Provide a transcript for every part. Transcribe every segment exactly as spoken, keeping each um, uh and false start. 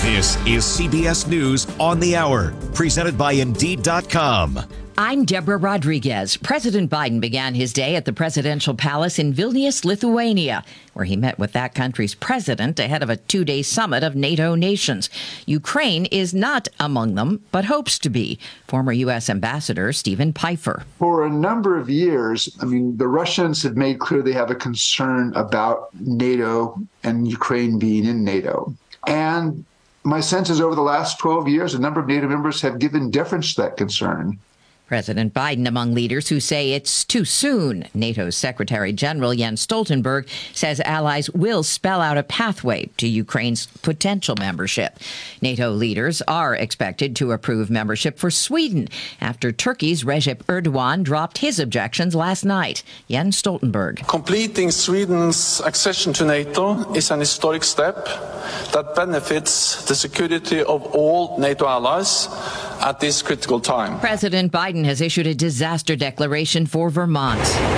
This is C B S News on the Hour, presented by Indeed dot com. I'm Deborah Rodriguez. President Biden began his day at the presidential palace in Vilnius, Lithuania, where he met with that country's president ahead of a two-day summit of NATO nations. Ukraine is not among them, but hopes to be. Former U S Ambassador Stephen Pifer. For a number of years, I mean, the Russians have made clear they have a concern about NATO and Ukraine being in NATO. And my sense is over the last twelve years, a number of NATO members have given deference to that concern. President Biden among leaders who say it's too soon. NATO's Secretary General Jens Stoltenberg says allies will spell out a pathway to Ukraine's potential membership. NATO leaders are expected to approve membership for Sweden after Turkey's Recep Erdogan dropped his objections last night. Jens Stoltenberg. Completing Sweden's accession to NATO is an historic step that benefits the security of all NATO allies at this critical time. President Biden has issued a disaster declaration for Vermont.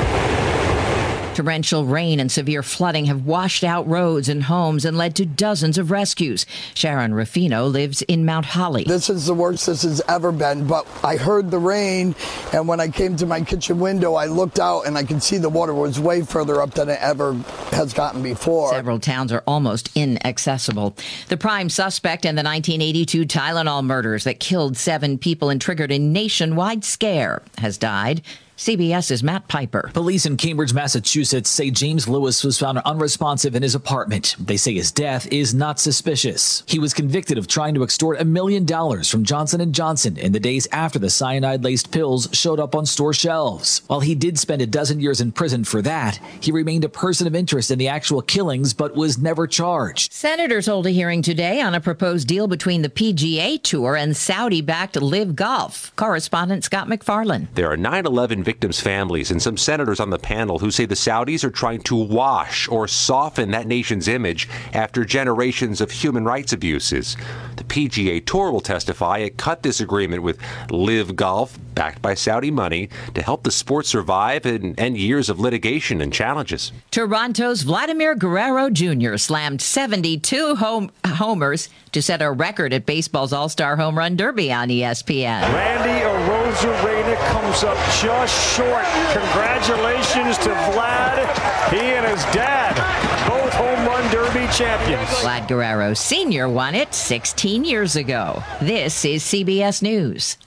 Torrential rain and severe flooding have washed out roads and homes and led to dozens of rescues. Sharon Ruffino lives in Mount Holly. This is the worst this has ever been, but I heard the rain, and when I came to my kitchen window, I looked out and I could see the water was way further up than it ever has gotten before. Several towns are almost inaccessible. The prime suspect in the nineteen eighty-two Tylenol murders that killed seven people and triggered a nationwide scare has died. CBS's Matt Piper. Police in Cambridge, Massachusetts say James Lewis was found unresponsive in his apartment. They say his death is not suspicious. He was convicted of trying to extort a million dollars from Johnson and Johnson in the days after the cyanide-laced pills showed up on store shelves. While he did spend a dozen years in prison for that, he remained a person of interest in the actual killings but was never charged. Senators hold a hearing today on a proposed deal between the P G A Tour and Saudi-backed Live Golf. Correspondent Scott McFarlane. There are nine eleven victims' families and some senators on the panel who say the Saudis are trying to wash or soften that nation's image after generations of human rights abuses. The P G A Tour will testify it cut this agreement with Live Golf, backed by Saudi money, to help the sport survive and end years of litigation and challenges. Toronto's Vladimir Guerrero Junior slammed seventy-two home homers to set a record at baseball's All-Star Home Run Derby on E S P N. Randy Arozarena comes up just short. Congratulations to Vlad. He and his dad, both Home Run Derby champions. Vlad Guerrero Senior won it sixteen years ago. This is C B S News.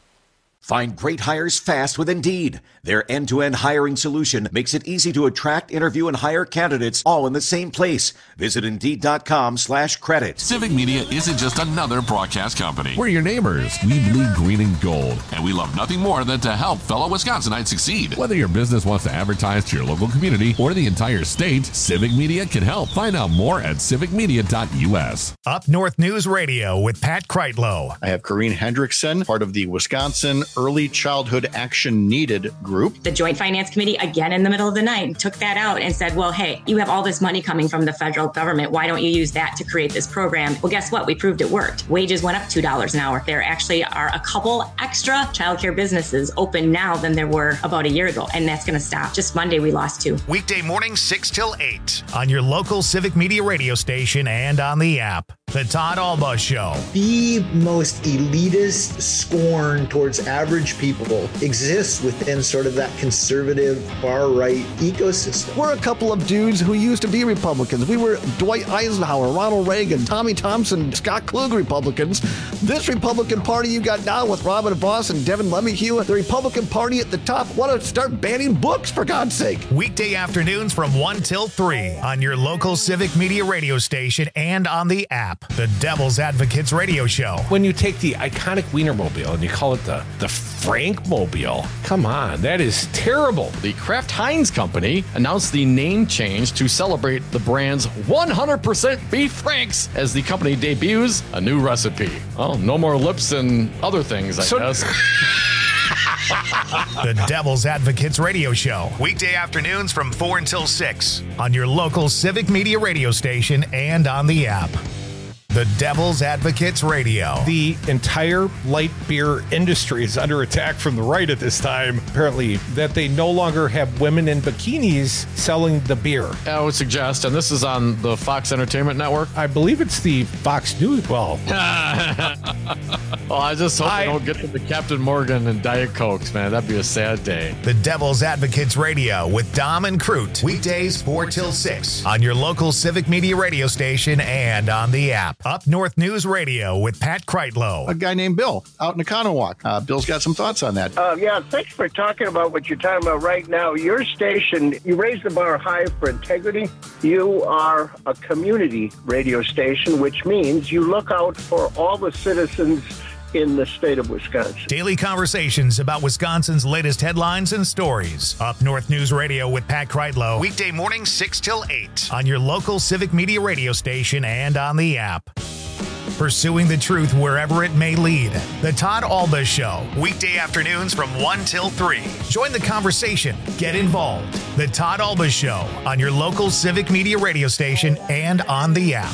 Find great hires fast with Indeed. Their end-to-end hiring solution makes it easy to attract, interview, and hire candidates all in the same place. Visit Indeed.com slash credit. Civic Media isn't just another broadcast company. We're your neighbors. We bleed green and gold. And we love nothing more than to help fellow Wisconsinites succeed. Whether your business wants to advertise to your local community or the entire state, Civic Media can help. Find out more at civic media dot u s. Up North News Radio with Pat Kreitlow. I have Corrine Hendrickson, part of the Wisconsin Early Childhood Action Needed group. The Joint Finance Committee, again in the middle of the night, took that out and said, well, hey, you have all this money coming from the federal government. Why don't you use that to create this program? Well, guess what? We proved it worked. Wages went up two dollars an hour. There actually are a couple extra childcare businesses open now than there were about a year ago, and that's going to stop. Just Monday, we lost two. Weekday mornings, six till eight on your local Civic Media radio station and on the app. The Todd Alba Show. The most elitist scorn towards average people exists within sort of that conservative far-right ecosystem. We're a couple of dudes who used to be Republicans. We were Dwight Eisenhower, Ronald Reagan, Tommy Thompson, Scott Klug Republicans. This Republican Party you got now with Robin Voss and Devin LeMahieu, the Republican Party at the top, want to start banning books, for God's sake. Weekday afternoons from one till three on your local Civic Media radio station and on the app. The Devil's Advocates Radio Show. When you take the iconic Wienermobile and you call it the, the Frankmobile, come on, that is terrible. The Kraft Heinz Company announced the name change to celebrate the brand's one hundred percent beef franks as the company debuts a new recipe. Well, no more lips and other things, I so- guess. The Devil's Advocates Radio Show. Weekday afternoons from four until six on your local Civic Media radio station and on the app. The Devil's Advocates Radio. The entire light beer industry is under attack from the right at this time, apparently, that they no longer have women in bikinis selling the beer. I would suggest, and this is on the Fox Entertainment Network. I believe it's the Fox News. Well, well I just hope I, they don't get to the Captain Morgan and Diet Cokes, man. That'd be a sad day. The Devil's Advocates Radio with Dom and Crute. Weekdays four till six on your local Civic Media radio station and on the app. Up North News Radio with Pat Kreitlow. A guy named Bill out in Economowoc. Uh, Bill's got some thoughts on that. Uh, yeah, thanks for talking about what you're talking about right now. Your station, you raise the bar high for integrity. You are a community radio station, which means you look out for all the citizens in the state of Wisconsin. Daily conversations about Wisconsin's latest headlines and stories. Up North News Radio with Pat Kreitlow. Weekday mornings six till eight on your local Civic Media radio station and on the app. Pursuing the truth wherever it may lead. The Todd Alba Show. Weekday afternoons from one till three. Join the conversation. Get involved. The Todd Alba Show on your local Civic Media radio station and on the app.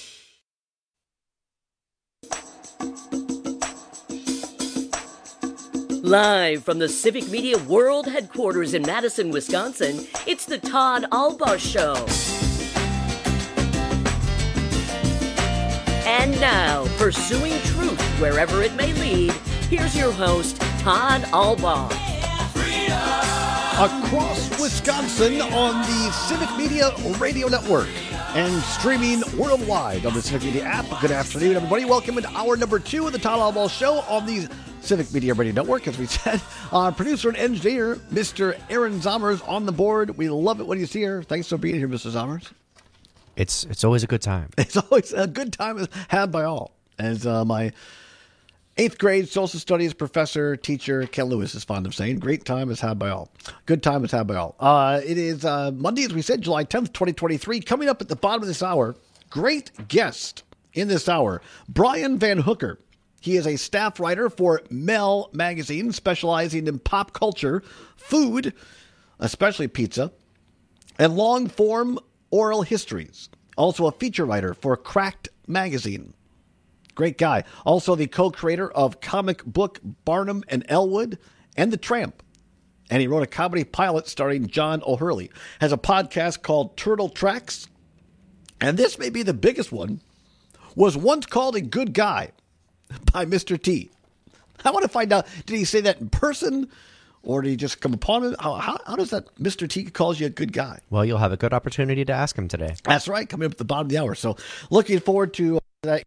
Live from the Civic Media World Headquarters in Madison, Wisconsin, it's the Todd Alba Show. And now, pursuing truth wherever it may lead, here's your host, Todd Alba. Across Wisconsin on the Civic Media Radio Network and streaming worldwide on the Civic Media app. Good afternoon, everybody. Welcome to hour number two of the Todd Alba Show on the Civic Media Radio Network. As we said, uh, producer and engineer, Mister Aaron Zommers on the board. We love it when he's here. Thanks for being here, Mister Zommers. It's it's always a good time. It's always a good time had by all. As uh, my eighth grade social studies professor, teacher, Ken Lewis is fond of saying, great time is had by all. Good time is had by all. Uh, it is uh, Monday, as we said, July tenth, twenty twenty-three. Coming up at the bottom of this hour, great guest in this hour, Brian Van Hooker. He is a staff writer for Mel Magazine, specializing in pop culture, food, especially pizza, and long-form oral histories. Also a feature writer for Cracked Magazine. Great guy. Also the co-creator of comic book Barnum and Elwood and The Tramp. And he wrote a comedy pilot starring John O'Hurley. Has a podcast called Turtle Tracks. And this may be the biggest one. Was once called a good guy by Mister T. I want to find out, did he say that in person? Or did he just come upon it? How, how, how does that Mister T calls you a good guy? Well, you'll have a good opportunity to ask him today. That's right, coming up at the bottom of the hour. So looking forward to that.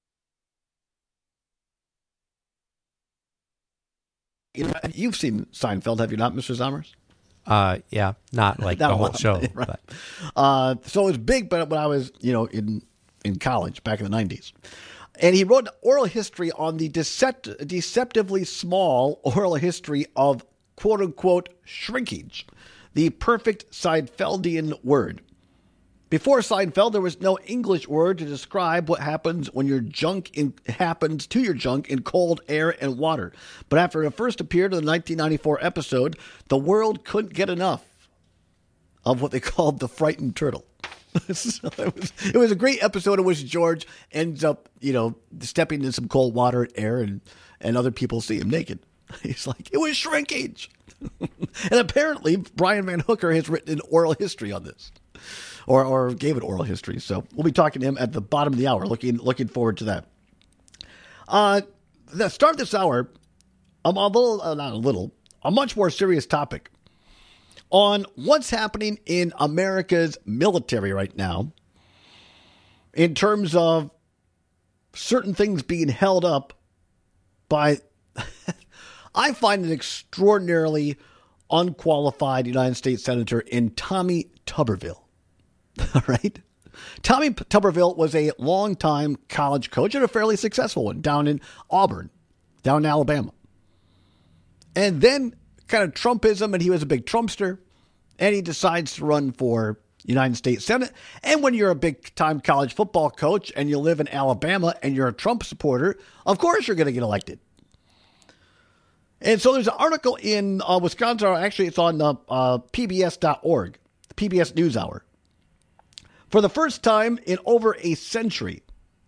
You know, you've seen Seinfeld, have you not, Mister Zommers? Uh, yeah, not like not the whole lot, show. Right. But. Uh, so it was big, but when I was, you know, in in college back in the nineties. And he wrote an oral history on the decept- deceptively small oral history of quote-unquote shrinkage, the perfect Seinfeldian word. Before Seinfeld, there was no English word to describe what happens when your junk in, happens to your junk in cold air and water. But after it first appeared in the nineteen ninety-four episode, the world couldn't get enough of what they called the frightened turtle. So it was it was a great episode in which George ends up, you know, stepping in some cold water and air, and, and other people see him naked. He's like, it was shrinkage. And apparently, Brian Van Hooker has written an oral history on this, or or gave an oral history. So we'll be talking to him at the bottom of the hour. Looking looking forward to that. Uh, the start of this hour, I'm a little, uh, not a little, a much more serious topic on what's happening in America's military right now in terms of certain things being held up by, I find an extraordinarily unqualified United States Senator in Tommy Tuberville. All right? Tommy Tuberville was a longtime college coach and a fairly successful one down in Auburn, down in Alabama. And then kind of Trumpism, and he was a big Trumpster, and he decides to run for United States Senate. And when you're a big-time college football coach and you live in Alabama and you're a Trump supporter, of course you're going to get elected. And so there's an article in uh, Wisconsin, actually it's on uh, uh, P B S dot org, the P B S NewsHour. For the first time in over a century,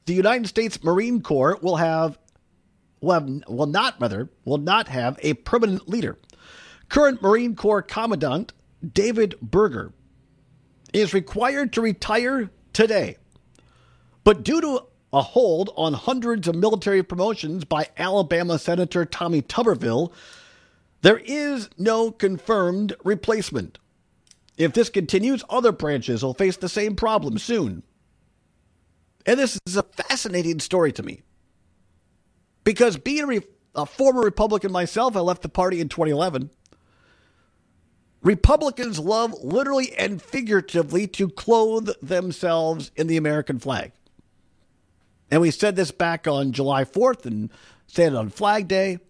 the United States Marine Corps will have, will have, will not rather, will not have a permanent leader. Current Marine Corps Commandant David Berger is required to retire today. But due to a hold on hundreds of military promotions by Alabama Senator Tommy Tuberville, there is no confirmed replacement. If this continues, other branches will face the same problem soon. And this is a fascinating story to me. Because being a, re- a former Republican myself, I left the party in twenty eleven. Republicans love literally and figuratively to clothe themselves in the American flag. And we said this back on July fourth and said it on Flag Day.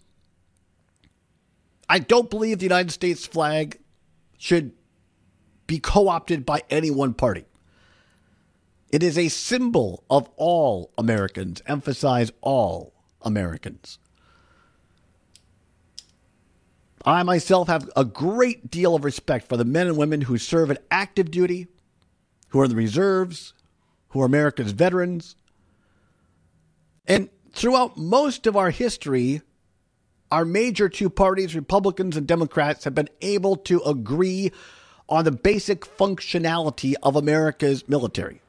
I don't believe the United States flag should be co-opted by any one party. It is a symbol of all Americans. Emphasize all Americans. I myself have a great deal of respect for the men and women who serve in active duty, who are in the reserves, who are America's veterans. And throughout most of our history, our major two parties, Republicans and Democrats, have been able to agree on the basic functionality of America's military.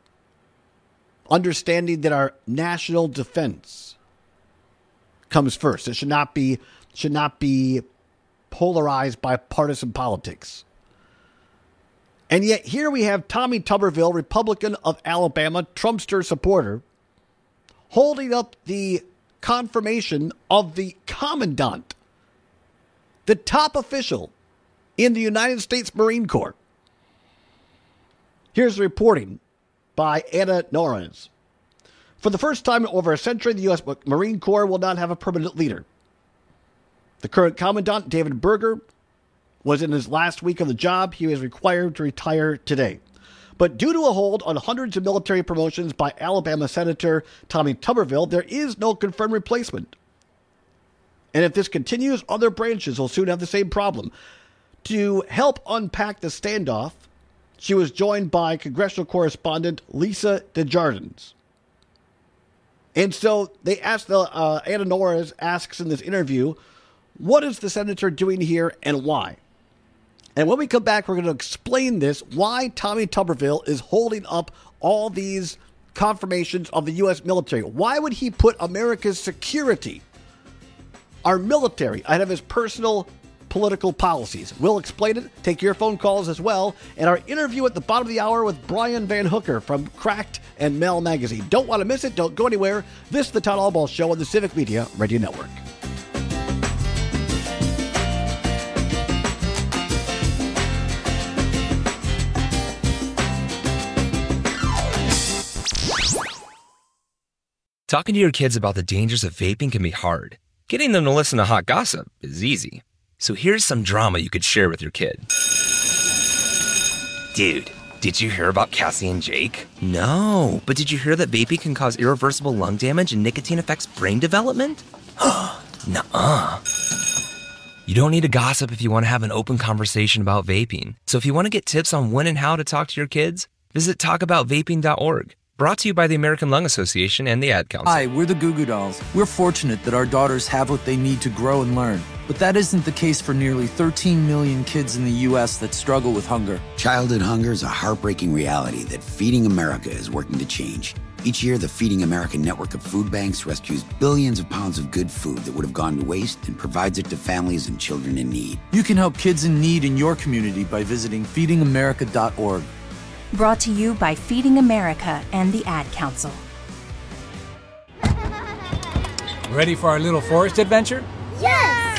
Understanding that our national defense comes first. It should not be, should not be polarized by partisan politics. And yet here we have Tommy Tuberville, Republican of Alabama, Trumpster supporter, holding up the confirmation of the commandant, the top official in the United States Marine Corps. Here's the reporting by Anna Norris. For the first time in over a century, the U S Marine Corps will not have a permanent leader. The current commandant, David Berger, was in his last week of the job. He was required to retire today. But due to a hold on hundreds of military promotions by Alabama Senator Tommy Tuberville, there is no confirmed replacement. And if this continues, other branches will soon have the same problem. To help unpack the standoff, she was joined by congressional correspondent Lisa Desjardins. And so they asked, the, uh, Anna Norris asks in this interview, what is the senator doing here and why? And when we come back, we're going to explain this, why Tommy Tuberville is holding up all these confirmations of the U S military. Why would he put America's security, our military, ahead of his personal political policies? We'll explain it. Take your phone calls as well. And our interview at the bottom of the hour with Brian Van Hooker from Cracked and Mel Magazine. Don't want to miss it. Don't go anywhere. This is the Todd Albaugh Show on the Civic Media Radio Network. Talking to your kids about the dangers of vaping can be hard. Getting them to listen to hot gossip is easy. So here's some drama you could share with your kid. Dude, did you hear about Cassie and Jake? No, but did you hear that vaping can cause irreversible lung damage and nicotine affects brain development? Nuh-uh. You don't need to gossip if you want to have an open conversation about vaping. So if you want to get tips on when and how to talk to your kids, visit talk about vaping dot org. Brought to you by the American Lung Association and the Ad Council. Hi, we're the Goo Goo Dolls. We're fortunate that our daughters have what they need to grow and learn. But that isn't the case for nearly thirteen million kids in the U S that struggle with hunger. Childhood hunger is a heartbreaking reality that Feeding America is working to change. Each year, the Feeding America network of food banks rescues billions of pounds of good food that would have gone to waste and provides it to families and children in need. You can help kids in need in your community by visiting feeding america dot org. Brought to you by Feeding America and the Ad Council. Ready for our little forest adventure? Yes!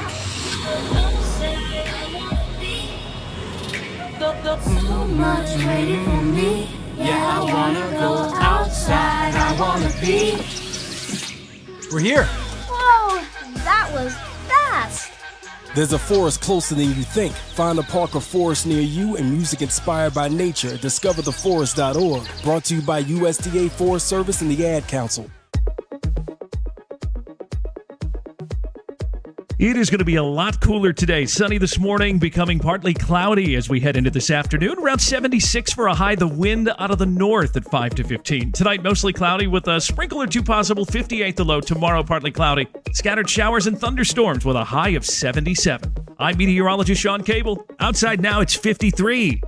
So much waiting for me. Yeah, I wanna go outside. I wanna be. We're here. Whoa, that was fast. There's a forest closer than you think. Find a park or forest near you and music inspired by nature. discover the forest dot org. Brought to you by U S D A Forest Service and the Ad Council. It is going to be a lot cooler today. Sunny this morning, becoming partly cloudy as we head into this afternoon. Around seventy-six for a high. The wind out of the north at five to fifteen. Tonight, mostly cloudy with a sprinkle or two possible. fifty-eight the low. Tomorrow, partly cloudy. Scattered showers and thunderstorms with a high of seventy-seven. I'm meteorologist Sean Cable. Outside now, it's fifty-three.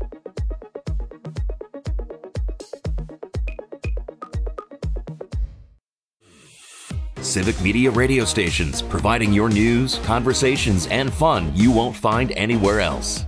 Civic Media radio stations, providing your news, conversations, and fun you won't find anywhere else.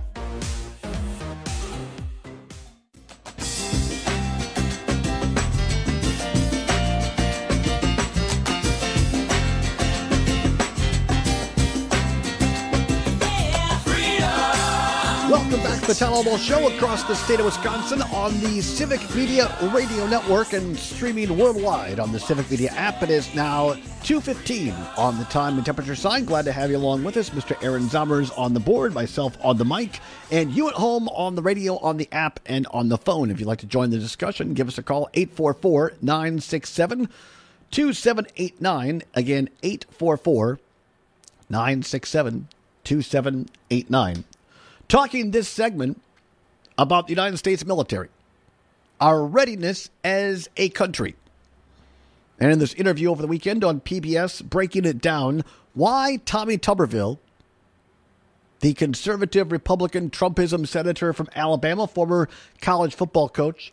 Welcome back to the Town Hall Ball Show across the state of Wisconsin on the Civic Media Radio Network and streaming worldwide on the Civic Media app. It is now two fifteen on the time and temperature sign. Glad to have you along with us. Mister Aaron Zommers on the board, myself on the mic, and you at home on the radio, on the app, and on the phone. If you'd like to join the discussion, give us a call, eight four four, nine six seven, two seven eight nine. Again, eight four four, nine six seven, two seven eight nine. Talking this segment about the United States military, our readiness as a country. And in this interview over the weekend on P B S, breaking it down, why Tommy Tuberville, the conservative Republican Trumpism senator from Alabama, former college football coach,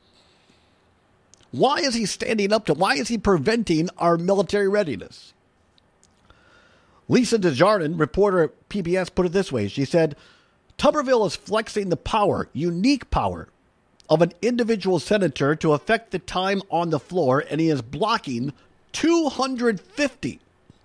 why is he standing up to, why is he preventing our military readiness? Lisa Desjardins, reporter at P B S, put it this way. She said, Tuberville is flexing the power, unique power, of an individual senator to affect the time on the floor, and he is blocking two hundred fifty,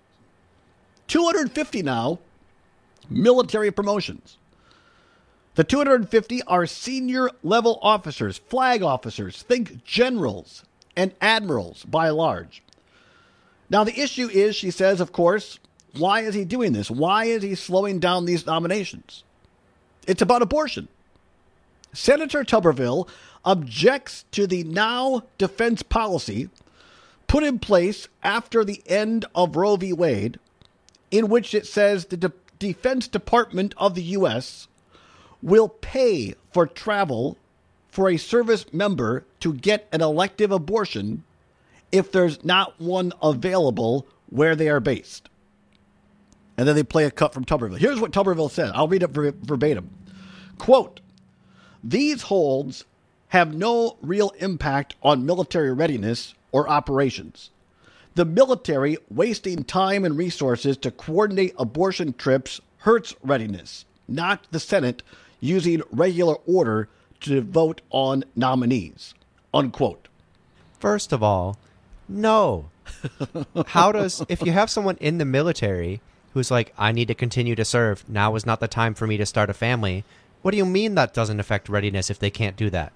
two hundred fifty now, military promotions. The two hundred fifty are senior level officers, flag officers, think generals and admirals by and large. Now, the issue is, she says, of course, why is he doing this? Why is he slowing down these nominations? It's about abortion. Senator Tuberville objects to the now defense policy put in place after the end of Roe v. Wade, in which it says the De- Defense Department of the U S will pay for travel for a service member to get an elective abortion if there's not one available where they are based. And then they play a cut from Tuberville. Here's what Tuberville said. I'll read it ver- verbatim. Quote, these holds have no real impact on military readiness or operations. The military wasting time and resources to coordinate abortion trips hurts readiness, not the Senate using regular order to vote on nominees. Unquote. First of all, no. How does, if you have someone in the military who's like, I need to continue to serve, now is not the time for me to start a family, what do you mean that doesn't affect readiness if they can't do that?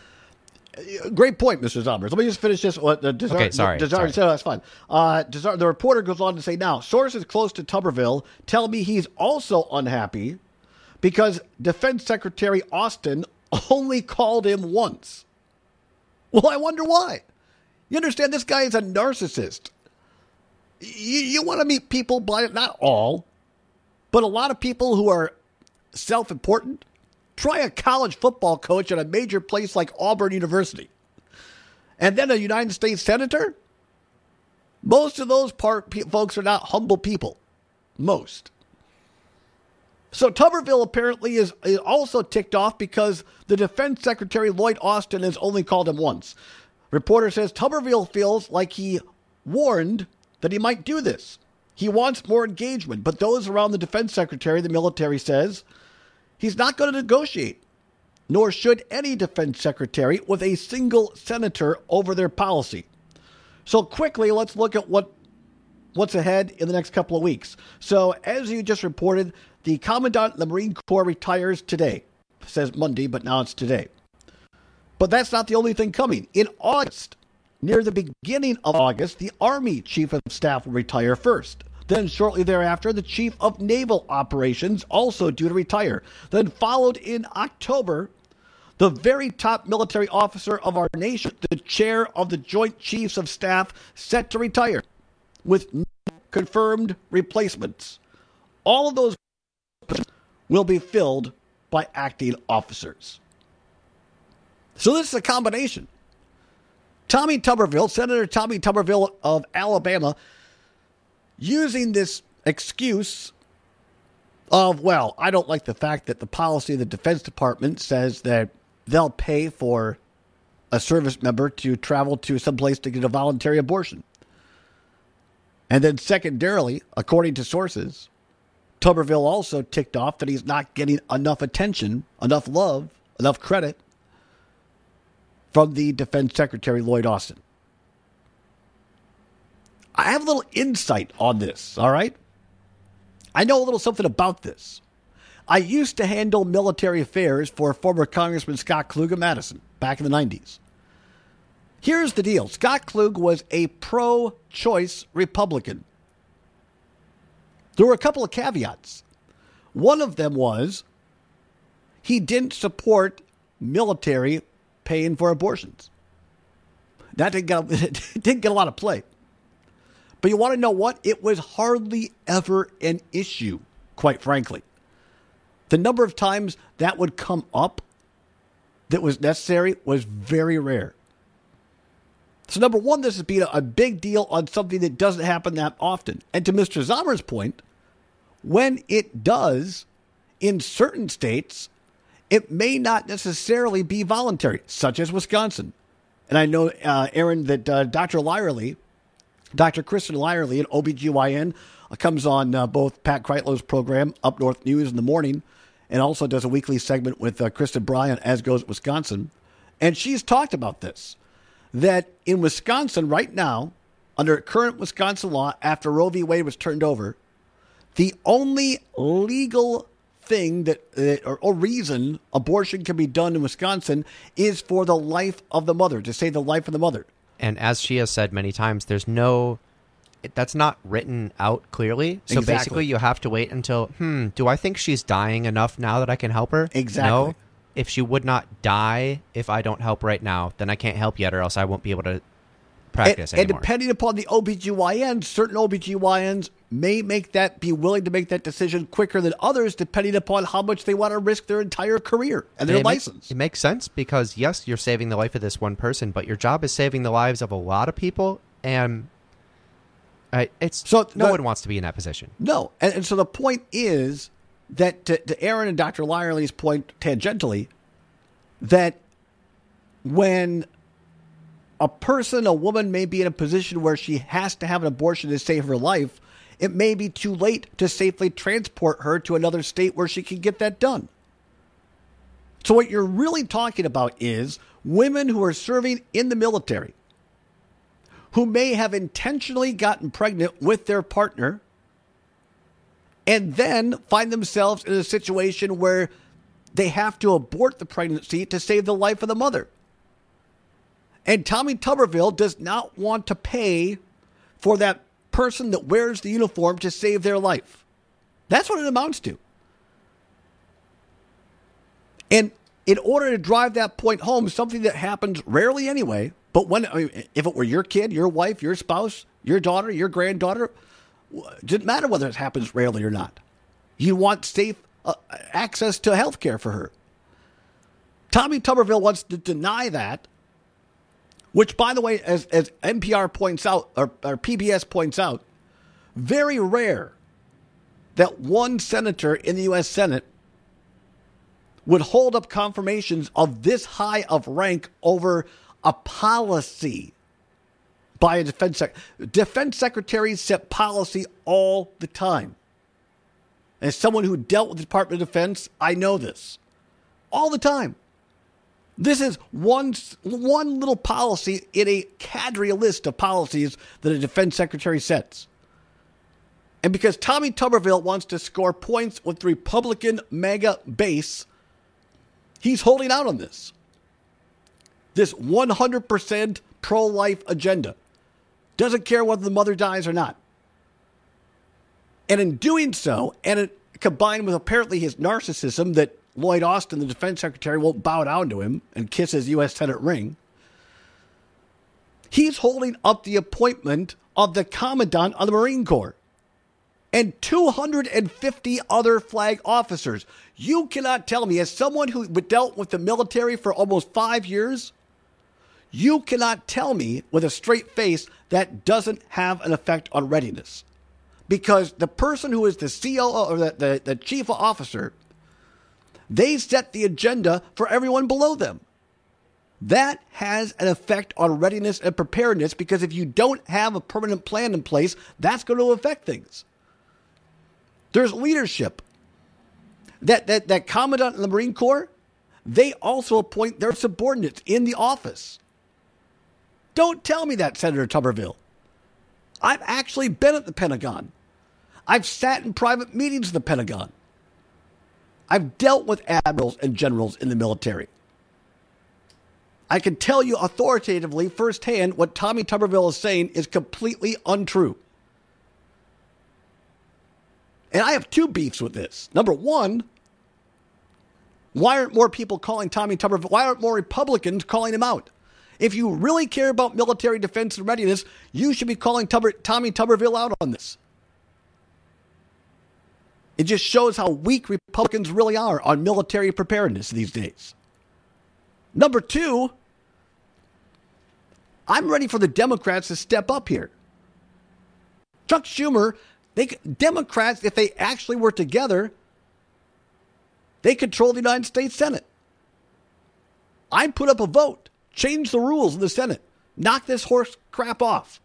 Great point, Mister Zommers. Let me just finish this. What uh, Desar- okay, sorry. Desar- sorry. said, that's fine. Uh, Desar- the reporter goes on to say, now, sources close to Tuberville tell me he's also unhappy because Defense Secretary Austin only called him once. Well, I wonder why. You understand, this guy is a narcissist. You, you want to meet people, by not all, but a lot of people who are self-important. Try a college football coach at a major place like Auburn University. And then a United States senator? Most of those part, pe- folks are not humble people. Most. So Tuberville apparently is, is also ticked off because the Defense Secretary Lloyd Austin has only called him once. Reporter says Tuberville feels like he warned that he might do this. He wants more engagement, but those around the Defense Secretary, the military says, he's not going to negotiate, nor should any defense secretary with a single senator over their policy. So quickly, let's look at what what's ahead in the next couple of weeks. So as you just reported, the Commandant of the Marine Corps retires today. It says Monday, but now it's today. But that's not the only thing coming. In August, near the beginning of August, the Army Chief of Staff will retire first. Then shortly thereafter, the Chief of Naval Operations, also due to retire. Then followed in October, the very top military officer of our nation, the chair of the Joint Chiefs of Staff, set to retire, with no confirmed replacements. all of those will be filled by acting officers. So this is a combination. Tommy Tuberville, Senator Tommy Tuberville of Alabama, using this excuse of, well, I don't like the fact that the policy of the Defense Department says that they'll pay for a service member to travel to someplace to get a voluntary abortion. And then secondarily, according to sources, Tuberville also ticked off that he's not getting enough attention, enough love, enough credit from the Defense Secretary, Lloyd Austin. I have a little insight on this, all right? I know a little something about this. I used to handle military affairs for former Congressman Scott Klug of Madison back in the nineties. Here's the deal. Scott Klug was a pro-choice Republican. There were a couple of caveats. One of them was he didn't support military paying for abortions. That didn't get, it didn't get a lot of play. But you want to know what? It was hardly ever an issue, quite frankly. The number of times that would come up that was necessary was very rare. So number one, this has been a big deal on something that doesn't happen that often. And to Mister Zommer's point, when it does, in certain states, it may not necessarily be voluntary, such as Wisconsin. And I know, uh, Aaron, that uh, Doctor Lyerly, Doctor Kristen Lyerly, an O B G Y N, uh, comes on uh, both Pat Kreitlow's program, Up North News in the morning, and also does a weekly segment with uh, Kristen Bryan, As Goes Wisconsin. And she's talked about this, that in Wisconsin right now, under current Wisconsin law, after Roe v. Wade was turned over, the only legal thing that uh, or, or reason abortion can be done in Wisconsin is for the life of the mother, to save the life of the mother. And as she has said many times, there's no, that's not written out clearly. So Exactly. basically you have to wait until, hmm, do I think she's dying enough now that I can help her? Exactly. No. If she would not die if I don't help right now, then I can't help yet, or else I won't be able to practice and, anymore. And depending upon the O B G Y N, certain O B G Y Ns may make that, be willing to make that decision quicker than others, depending upon how much they want to risk their entire career and their it license. Makes, it makes sense because, yes, you're saving the life of this one person, but your job is saving the lives of a lot of people, and uh, it's so no the, one wants to be in that position. No, and, and so the point is that, to, to Aaron and Doctor Lyerly's point tangentially, that when a person, a woman, may be in a position where she has to have an abortion to save her life, it may be too late to safely transport her to another state where she can get that done. So what you're really talking about is women who are serving in the military, who may have intentionally gotten pregnant with their partner, and then find themselves in a situation where they have to abort the pregnancy to save the life of the mother. And Tommy Tuberville does not want to pay for that person that wears the uniform to save their life. That's what it amounts to. And in order to drive that point home, something that happens rarely anyway, but when, I mean, if it were your kid, your wife, your spouse, your daughter, your granddaughter, it didn't matter whether it happens rarely or not. You want safe uh, access to health care for her. Tommy Tuberville wants to deny that, which, by the way, as, as N P R points out, or, or P B S points out, very rare that one senator in the U S Senate would hold up confirmations of this high of rank over a policy by a defense secretary. Defense secretaries set policy all the time. As someone who dealt with the Department of Defense, I know this. All the time. This is one, one little policy in a cadre list of policies that a defense secretary sets. And because Tommy Tuberville wants to score points with the Republican MAGA base, he's holding out on this. This one hundred percent pro-life agenda. Doesn't care whether the mother dies or not. And in doing so, and it, combined with apparently his narcissism that Lloyd Austin, the defense secretary, won't bow down to him and kiss his U S Senate ring, he's holding up the appointment of the commandant of the Marine Corps. and two hundred fifty other flag officers. You cannot tell me, as someone who dealt with the military for almost five years, you cannot tell me with a straight face that doesn't have an effect on readiness. Because the person who is the C O O or the, the, the chief officer, they set the agenda for everyone below them. That has an effect on readiness and preparedness, because if you don't have a permanent plan in place, that's going to affect things. There's leadership. That, that, that commandant in the Marine Corps, they also appoint their subordinates in the office. Don't tell me that, Senator Tuberville. I've actually been at the Pentagon. I've sat in private meetings at the Pentagon. I've dealt with admirals and generals in the military. I can tell you authoritatively firsthand what Tommy Tuberville is saying is completely untrue. And I have two beefs with this. Number one, why aren't more people calling Tommy Tuberville? Why aren't more Republicans calling him out? If you really care about military defense and readiness, you should be calling Tuber, Tommy Tuberville out on this. It just shows how weak Republicans really are on military preparedness these days. Number two, I'm ready for the Democrats to step up here. Chuck Schumer, they Democrats, if they actually were together, they control the United States Senate. I'd put up a vote. Change the rules in the Senate. Knock this horse crap off.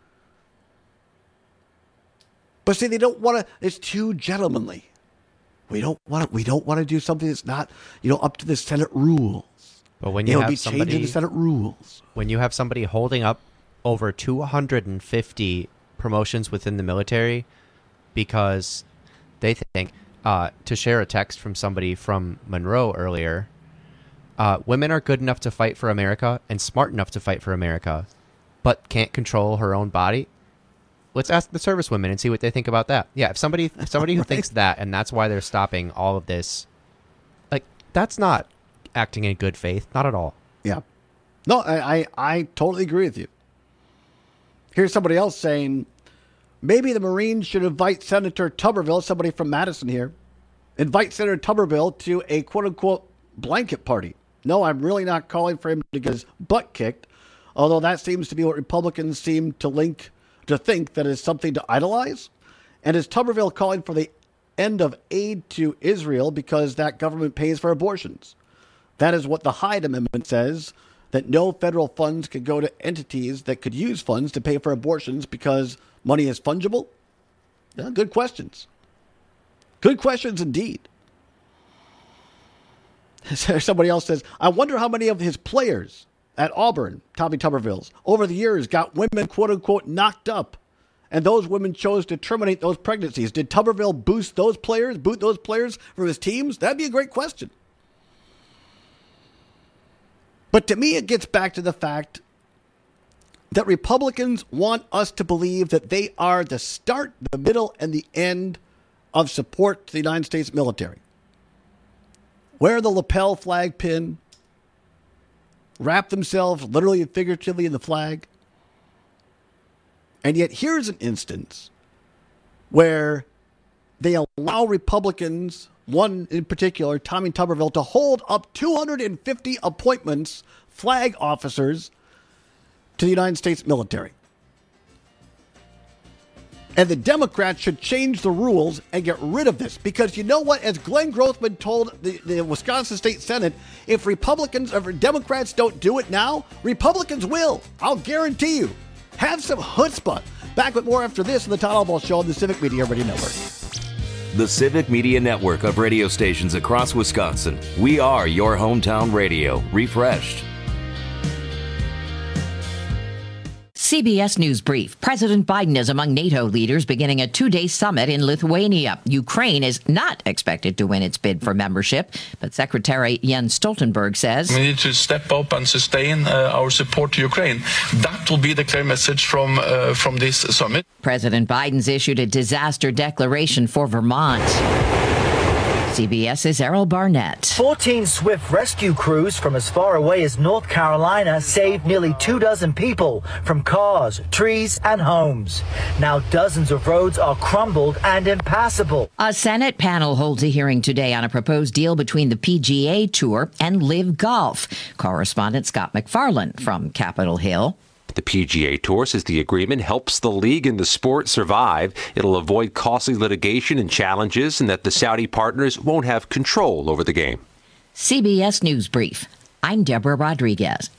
But see, they don't want to. It's too gentlemanly. We don't want to. We don't want to do something that's not, you know, up to the Senate rules. But when you It'll have be somebody, changing the Senate rules. When you have somebody holding up over two hundred fifty promotions within the military because they think, uh, to share a text from somebody from Monroe earlier. Uh, women are good enough to fight for America and smart enough to fight for America, but can't control her own body. Let's ask the service women and see what they think about that. Yeah, if somebody if somebody who thinks that, and that's why they're stopping all of this, like, that's not acting in good faith, not at all. Yeah. No, I, I, I totally agree with you. Here's somebody else saying, maybe the Marines should invite Senator Tuberville, somebody from Madison here, invite Senator Tuberville to a quote-unquote blanket party. No, I'm really not calling for him to get his butt kicked, although that seems to be what Republicans seem to link, to think that is something to idolize. And is Tuberville calling for the end of aid to Israel because that government pays for abortions? That is what the Hyde Amendment says, that no federal funds could go to entities that could use funds to pay for abortions because money is fungible? Yeah, good questions. Good questions indeed. Somebody else says, I wonder how many of his players at Auburn, Tommy Tuberville's, over the years got women, quote-unquote, knocked up, and those women chose to terminate those pregnancies. Did Tuberville boost those players, boot those players from his teams? That'd be a great question. But to me, it gets back to the fact that Republicans want us to believe that they are the start, the middle, and the end of support to the United States military. Wear the lapel flag pin, wrap themselves literally and figuratively in the flag. And yet here's an instance where they allow Republicans, one in particular, Tommy Tuberville, to hold up two hundred fifty appointments, flag officers, to the United States military. And the Democrats should change the rules and get rid of this. Because you know what? As Glenn Grothman told the, the Wisconsin State Senate, if Republicans or Democrats don't do it now, Republicans will. I'll guarantee you. Have some chutzpah. Back with more after this on the Todd Albaugh Show on the Civic Media Radio Network. The Civic Media Network of radio stations across Wisconsin. We are your hometown radio, refreshed. C B S News Brief. President Biden is among NATO leaders beginning a two-day summit in Lithuania. Ukraine is not expected to win its bid for membership, but Secretary Jens Stoltenberg says we need to step up and sustain uh, our support to Ukraine. That will be the clear message from uh, from this summit. President Biden's issued a disaster declaration for Vermont. CBS's Errol Barnett. fourteen swift rescue crews from as far away as North Carolina saved nearly two dozen people from cars, trees, and homes. Now dozens of roads are crumbled and impassable. A Senate panel holds a hearing today on a proposed deal between the P G A Tour and Live Golf. Correspondent Scott McFarland from Capitol Hill. The P G A Tour says the agreement helps the league and the sport survive. It'll avoid costly litigation and challenges, and that the Saudi partners won't have control over the game. C B S News Brief. I'm Deborah Rodriguez.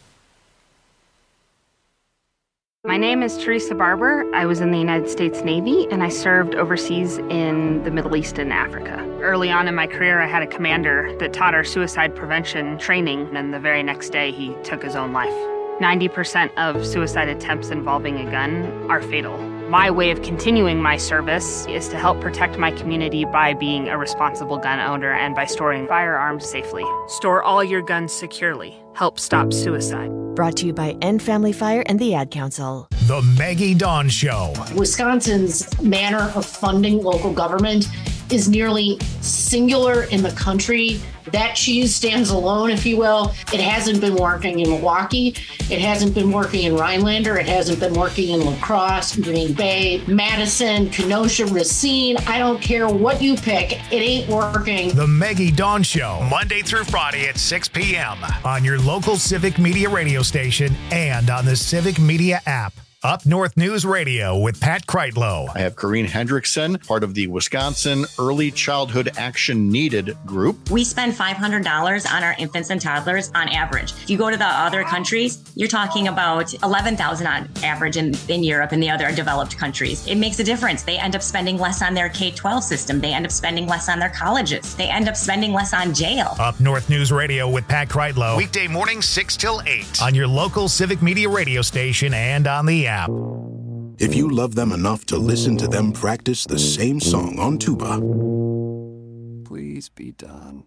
My name is Teresa Barber. I was in the United States Navy, and I served overseas in the Middle East and Africa. Early on in my career, I had a commander that taught our suicide prevention training, and the very next day, he took his own life. ninety percent of suicide attempts involving a gun are fatal. My way of continuing my service is to help protect my community by being a responsible gun owner and by storing firearms safely. Store all your guns securely. Help stop suicide. Brought to you by End Family Fire and the Ad Council. The Maggie Dawn Show. Wisconsin's manner of funding local government is nearly singular in the country. That cheese stands alone, if you will. It hasn't been working in Milwaukee. It hasn't been working in Rhinelander. It hasn't been working in La Crosse, Green Bay, Madison, Kenosha, Racine. I don't care what you pick. It ain't working. The Maggie Dawn Show, Monday through Friday at six p.m. on your local Civic Media radio station and on the Civic Media app. Up North News Radio with Pat Kreitlow. I have Corrine Hendrickson, part of the Wisconsin Early Childhood Action Needed group. We spend five hundred dollars on our infants and toddlers on average. If you go to the other countries, you're talking about eleven thousand dollars on average in, in Europe and the other developed countries. It makes a difference. They end up spending less on their K twelve system. They end up spending less on their colleges. They end up spending less on jail. Up North News Radio with Pat Kreitlow. Weekday morning six till eight on your local Civic Media radio station and on the app. If you love them enough to listen to them practice the same song on tuba, please be done.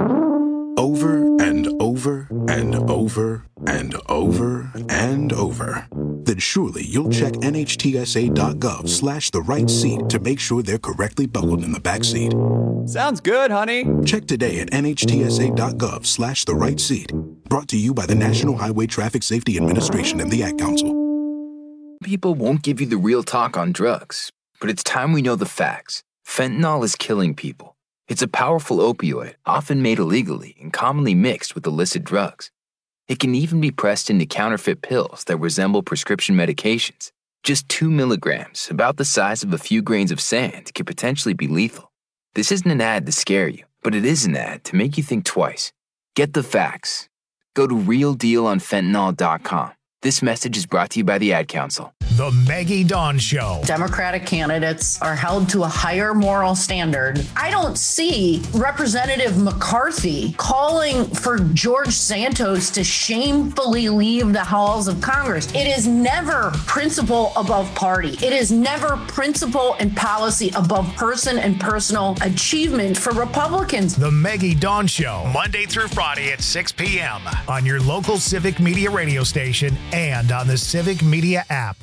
Over and over and over and over and over, then surely you'll check nhtsa.gov slash the right seat to make sure they're correctly buckled in the back seat. Sounds good, honey. Check today at nhtsa.gov slash the right seat. Brought to you by the National Highway Traffic Safety Administration and the Ad Council. People won't give you the real talk on drugs, but it's time we know the facts. Fentanyl is killing people. It's a powerful opioid, often made illegally and commonly mixed with illicit drugs. It can even be pressed into counterfeit pills that resemble prescription medications. Just two milligrams, about the size of a few grains of sand, could potentially be lethal. This isn't an ad to scare you, but it is an ad to make you think twice. Get the facts. Go to real deal on fentanyl dot com. This message is brought to you by the Ad Council. The Maggie Dawn Show. Democratic candidates are held to a higher moral standard. I don't see Representative McCarthy calling for George Santos to shamefully leave the halls of Congress. It is never principle above party. It is never principle and policy above person and personal achievement for Republicans. The Maggie Dawn Show, Monday through Friday at six p.m. on your local Civic Media radio station and on the Civic Media app.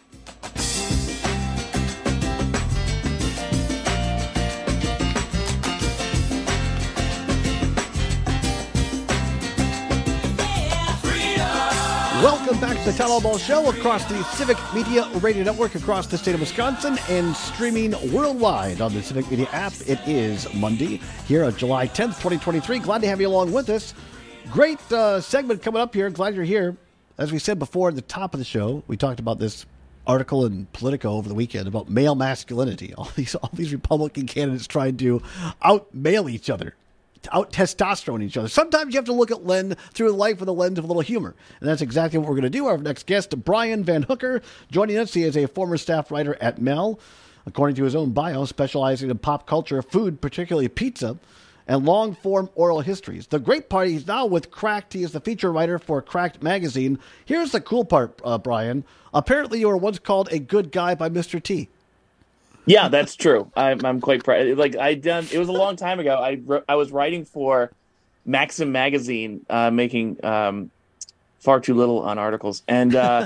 Welcome back to the Town Hall Ball Show across the Civic Media Radio Network across the state of Wisconsin and streaming worldwide on the Civic Media app. It is Monday here on July tenth, twenty twenty-three. Glad to have you along with us. Great uh, segment coming up here. Glad you're here. As we said before at the top of the show, we talked about this article in Politico over the weekend about male masculinity. All these all these Republican candidates trying to out-male each other, out-testosterone each other. Sometimes you have to look at Len through life with a lens of a little humor. And that's exactly what we're going to do. Our next guest, Brian Van Hooker, joining us. He is a former staff writer at Mel, according to his own bio, specializing in pop culture, food, particularly pizza, and long-form oral histories. The great part, he's now with Cracked. He is the feature writer for Cracked magazine. Here's the cool part, uh, Brian. Apparently you were once called a good guy by Mister T. Yeah, that's true. I'm, I'm quite proud. Like I done, it was a long time ago. I wrote, I was writing for Maxim magazine, uh, making um, far too little on articles, and uh,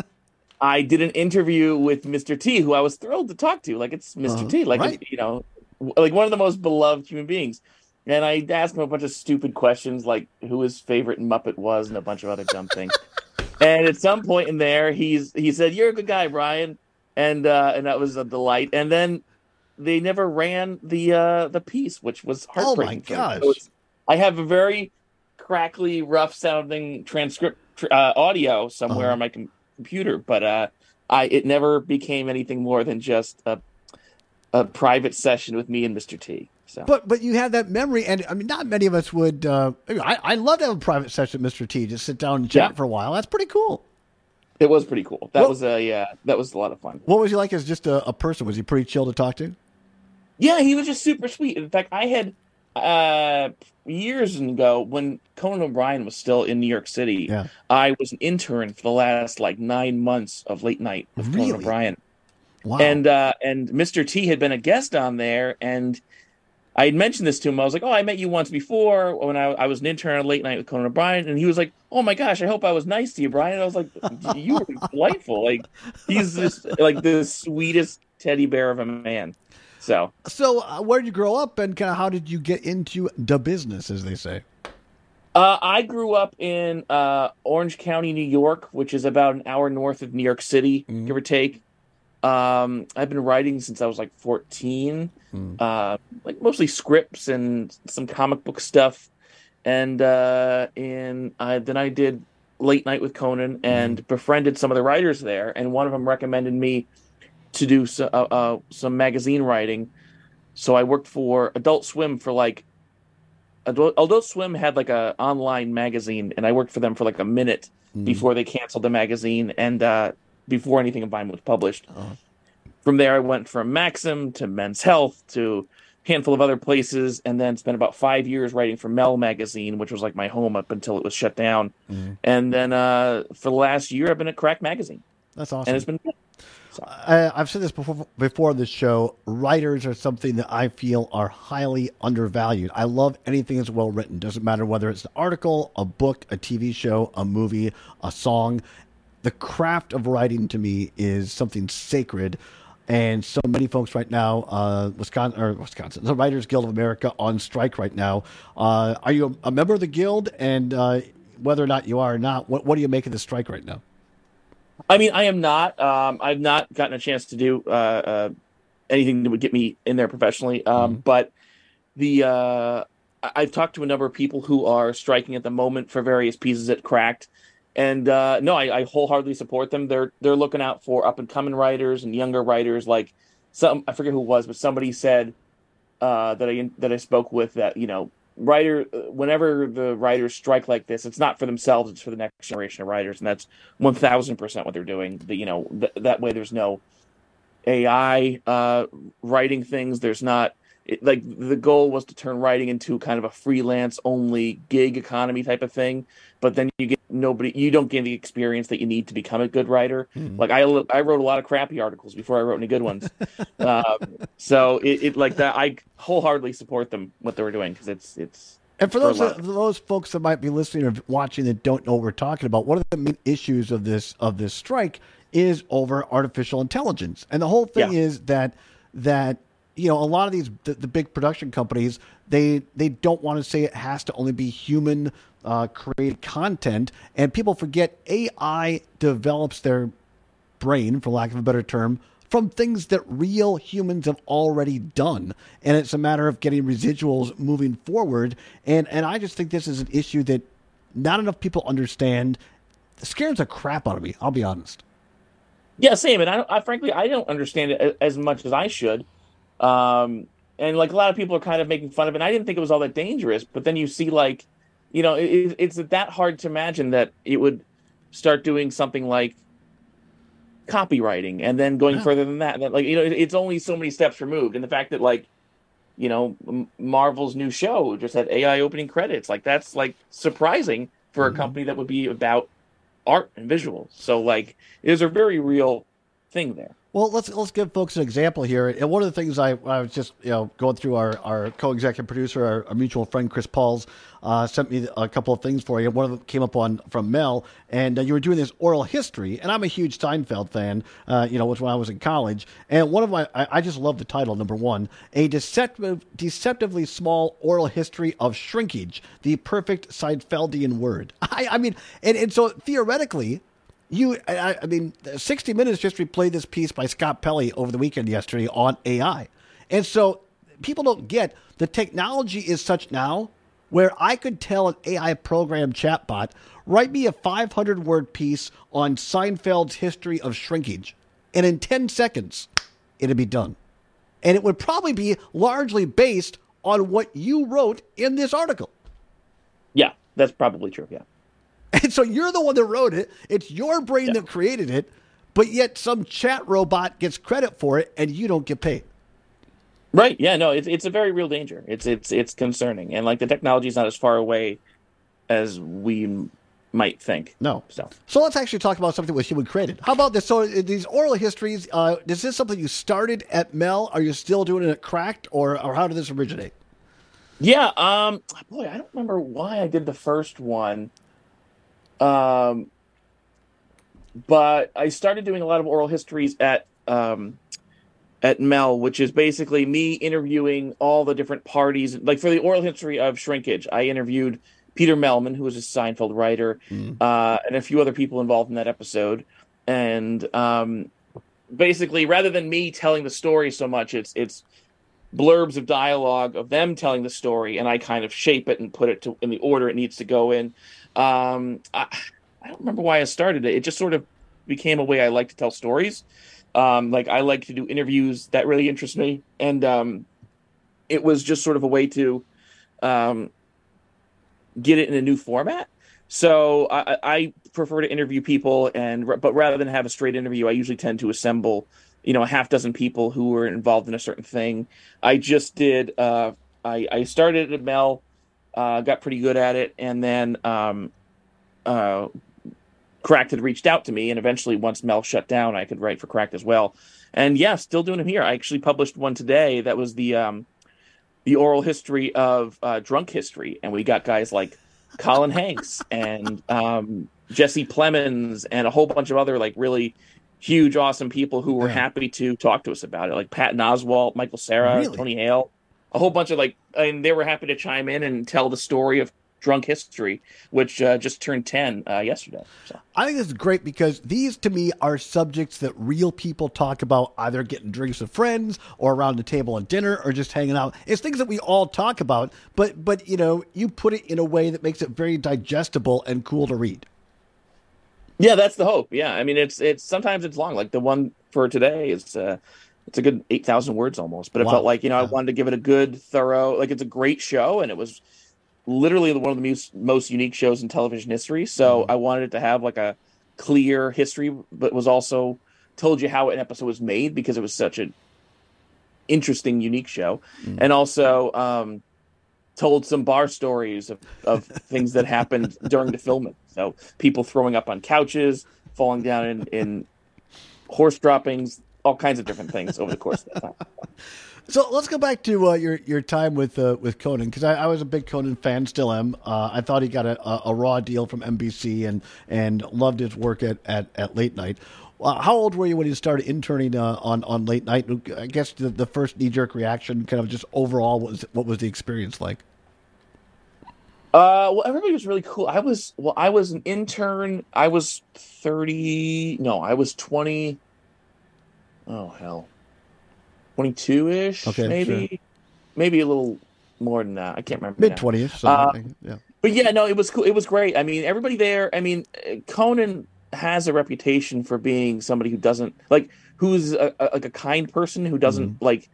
I did an interview with Mister T, who I was thrilled to talk to. Like it's Mister Uh, T, like right. you know, like one of the most beloved human beings. And I asked him a bunch of stupid questions, like who his favorite Muppet was, and a bunch of other dumb things. And at some point in there, he's he said, "You're a good guy, Brian," and uh, and that was a delight. And then they never ran the uh, the piece, which was heartbreaking. Oh my gosh! So it's, I have a very crackly, rough sounding transcript uh, audio somewhere Uh-huh. on my com- computer, but uh, I it never became anything more than just a a private session with me and Mister T. So. But but you have that memory, and I mean, not many of us would. Uh, I I love to have a private session with Mister T. Just sit down and chat Yeah. for a while. That's pretty cool. It was pretty cool. That What- was a yeah, that was a lot of fun. What was he like as just a, a person? Was he pretty chill to talk to? Yeah, he was just super sweet. In fact, I had uh, years ago when Conan O'Brien was still in New York City. Yeah. I was an intern for the last like nine months of late night with Really? Conan O'Brien. Wow. And uh, and Mister T had been a guest on there, and I had mentioned this to him. I was like, "Oh, I met you once before when I, I was an intern on Late Night with Conan O'Brien," and he was like, "Oh my gosh, I hope I was nice to you, Brian." And I was like, "You were delightful. Like he's just like the sweetest teddy bear of a man." So, So uh, where did you grow up, and kind of how did you get into the business, as they say? uh, I grew up in uh, Orange County, New York, which is about an hour north of New York City, give or take. Um, I've been writing since I was like fourteen, uh, like mostly scripts and some comic book stuff. And uh, in uh, then I did Late Night with Conan and befriended some of the writers there. And one of them recommended me to do so, uh, uh, some magazine writing. So I worked for Adult Swim for like Adult, Adult Swim had like a online magazine, and I worked for them for like a minute before they canceled the magazine and uh, before anything of mine was published. From there, I went from Maxim to Men's Health to a handful of other places, and then spent about five years writing for Mel magazine, which was like my home up until it was shut down. And then uh, for the last year, I've been at Crack Magazine. That's awesome. And it's been good. Uh, I've said this before before this show. Writers are something that I feel are highly undervalued. I love anything that's well written. Doesn't matter whether it's an article, a book, a T V show, a movie, a song. The craft of writing to me is something sacred. And so many folks right now, uh, Wisconsin or Wisconsin, the Writers Guild of America on strike right now. Uh, are you a, a member of the guild? And uh, whether or not you are or not, what, what do you make of the strike right now? I mean, I am not. Um, I've not gotten a chance to do uh, uh, anything that would get me in there professionally. Um, Mm-hmm. But the uh, I- I've talked to a number of people who are striking at the moment for various pieces at Cracked, and uh, no, I, I wholeheartedly support them. They're they're looking out for up and coming writers and younger writers. Like some, I forget who it was, but somebody said uh, that I that I spoke with that you know. Writer, whenever the writers strike like this, it's not for themselves; it's for the next generation of writers, and that's one thousand percent what they're doing. The, you know, th- that way there's no A I uh, writing things. There's not it, like the goal was to turn writing into kind of a freelance only gig economy type of thing. But then you get nobody, you don't get the experience that you need to become a good writer. Hmm. Like I, I wrote a lot of crappy articles before I wrote any good ones. um, so it, it like that, I wholeheartedly support them what they were doing because it's it's. And for for those love. for those folks that might be listening or watching that don't know what we're talking about, one of the main issues of this of this strike is over artificial intelligence, and the whole thing Yeah. is that that you know a lot of these the, the big production companies they they don't want to say it has to only be human uh, created content, and people forget A I develops their brain, for lack of a better term, from things that real humans have already done. And it's a matter of getting residuals moving forward. And and I just think this is an issue that not enough people understand. It scares the crap out of me, I'll be honest. Yeah, same. And I, I frankly, I don't understand it a- as much as I should. Um, and like a lot of people are kind of making fun of it. And I didn't think it was all that dangerous. But then you see, like, you know, it, it's that hard to imagine that it would start doing something like copywriting and then going Yeah. further than that. And then, like, you know, it, it's only so many steps removed. And the fact that, like, you know, M- Marvel's new show just had A I opening credits, like that's like surprising for a company that would be about art and visuals. So like, there's a very real thing there. Well, let's let's give folks an example here. And one of the things I, I was just you know going through our, our co-executive producer, our, our mutual friend Chris Pauls, uh, sent me a couple of things for you. One of them came up on from Mel, and uh, you were doing this oral history, and I'm a huge Seinfeld fan. Uh, you know, was when I was in college, and one of my I, I just love the title. Number one, a deceptive, deceptively small oral history of shrinkage, the perfect Seinfeldian word. I, I mean, and, and so theoretically. You, I, I mean, sixty minutes just replayed this piece by Scott Pelley over the weekend yesterday on A I. And so people don't get the technology is such now where I could tell an A I program chatbot, write me a five hundred word piece on Seinfeld's history of shrinkage. And in ten seconds, it'd be done. And it would probably be largely based on what you wrote in this article. Yeah, that's probably true. Yeah. And so you're the one that wrote it. It's your brain yeah. that created it, but yet some chat robot gets credit for it and you don't get paid. Right. Yeah, no, it's it's a very real danger. It's it's it's concerning. And like the technology is not as far away as we might think. No. So so let's actually talk about something that human created. How about this? So these oral histories, uh, is this something you started at Mel? Are you still doing it at Cracked, or, or how did this originate? Yeah, um boy, I don't remember why I did the first one. Um, but I started doing a lot of oral histories at um, at Mel, which is basically me interviewing all the different parties. Like for the oral history of shrinkage, I interviewed Peter Melman, who was a Seinfeld writer, mm. uh, and a few other people involved in that episode. And um, basically, rather than me telling the story so much, it's it's blurbs of dialogue of them telling the story, and I kind of shape it and put it to, in the order it needs to go in. Um, I, I don't remember why I started it. It just sort of became a way I like to tell stories. Um, like I like to do interviews that really interest me. And, um, it was just sort of a way to, um, get it in a new format. So I, I prefer to interview people and, but rather than have a straight interview, I usually tend to assemble, you know, a half dozen people who were involved in a certain thing. I just did, uh, I, I started at Mel. Uh, got pretty good at it, and then um, uh, Cracked had reached out to me, and eventually, once Mel shut down, I could write for Cracked as well. And yeah, still doing them here. I actually published one today that was the um, the oral history of uh, drunk history, and we got guys like Colin Hanks and um, Jesse Plemons and a whole bunch of other like really huge, awesome people who were yeah. happy to talk to us about it, like Patton Oswalt, Michael Cera, really? Tony Hale. A whole bunch of like, and they were happy to chime in and tell the story of drunk history, which uh, just turned ten uh, yesterday. So. I think this is great because these, to me, are subjects that real people talk about, either getting drinks with friends or around the table at dinner or just hanging out. It's things that we all talk about, but but you know, you put it in a way that makes it very digestible and cool to read. Yeah, that's the hope. Yeah, I mean, it's it's sometimes it's long. Like the one for today is. Uh, It's a good eight thousand words almost, but it wow. felt like, you know, yeah. I wanted to give it a good, thorough, like it's a great show. And it was literally one of the most, most unique shows in television history. So mm. I wanted it to have like a clear history, but was also told you how an episode was made because it was such an interesting, unique show. Mm. And also um, told some bar stories of, of things that happened during the filming. So people throwing up on couches, falling down in, in horse droppings, all kinds of different things over the course of that time. So let's go back to uh, your your time with uh, with Conan, because I, I was a big Conan fan, still am. Uh, I thought he got a, a, a raw deal from N B C and and loved his work at, at, at Late Night. Uh, how old were you when you started interning uh, on on Late Night? I guess the, the first knee jerk reaction, kind of just overall, was what was the experience like? Uh, well, everybody was really cool. I was well, I was an intern. I was thirty. No, I was twenty. Oh, hell. twenty-two-ish, okay, maybe. Sure. Maybe a little more than that. I can't remember. Mid-twenties. Uh, yeah. But yeah, no, it was cool. It was great. I mean, everybody there, I mean, Conan has a reputation for being somebody who doesn't, like, who's a, a, like a kind person who doesn't, mm-hmm. like,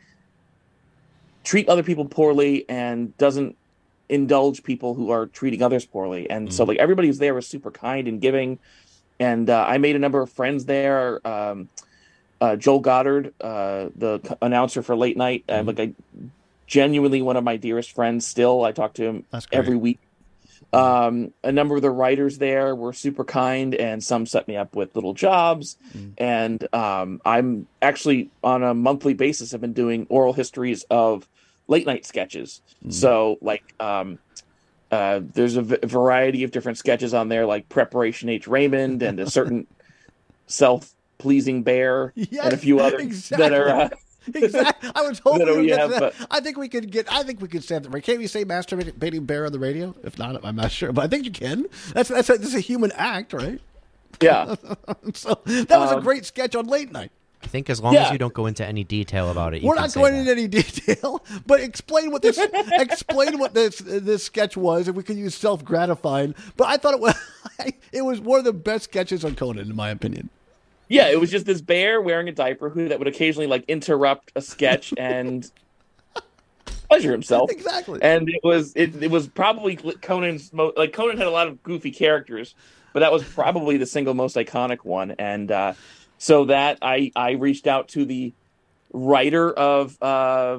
treat other people poorly and doesn't indulge people who are treating others poorly. And mm-hmm. so, like, everybody who's there was super kind and giving. And uh, I made a number of friends there. Um Uh, Joel Goddard, uh, the c- announcer for Late Night, uh, mm-hmm. like I genuinely one of my dearest friends. Still, I talk to him every week. Um, a number of the writers there were super kind, and some set me up with little jobs. Mm. And um, I'm actually on a monthly basis have been doing oral histories of late night sketches. Mm. So like um, uh, there's a v- variety of different sketches on there, like Preparation H. Raymond and a certain self-pleasing bear, yes, and a few others exactly. that are. Uh, Exactly. I was hoping we we get have, to that. uh, I think we could get. I think we could say that. Right? Can't we say masturbating bear on the radio? If not, I'm not sure. But I think you can. That's that's a, that's a human act, right? Yeah. So that was um, a great sketch on late night. I think as long yeah. as you don't go into any detail about it, you we're can not say going that. into any detail. But explain what this explain what this this sketch was, and we can use self gratifying. But I thought it was it was one of the best sketches on Conan, in my opinion. Yeah, it was just this bear wearing a diaper who that would occasionally like interrupt a sketch and pleasure himself. Exactly. And it was it, it was probably Conan's most like Conan had a lot of goofy characters, but that was probably the single most iconic one. And uh, so that I I reached out to the writer of uh,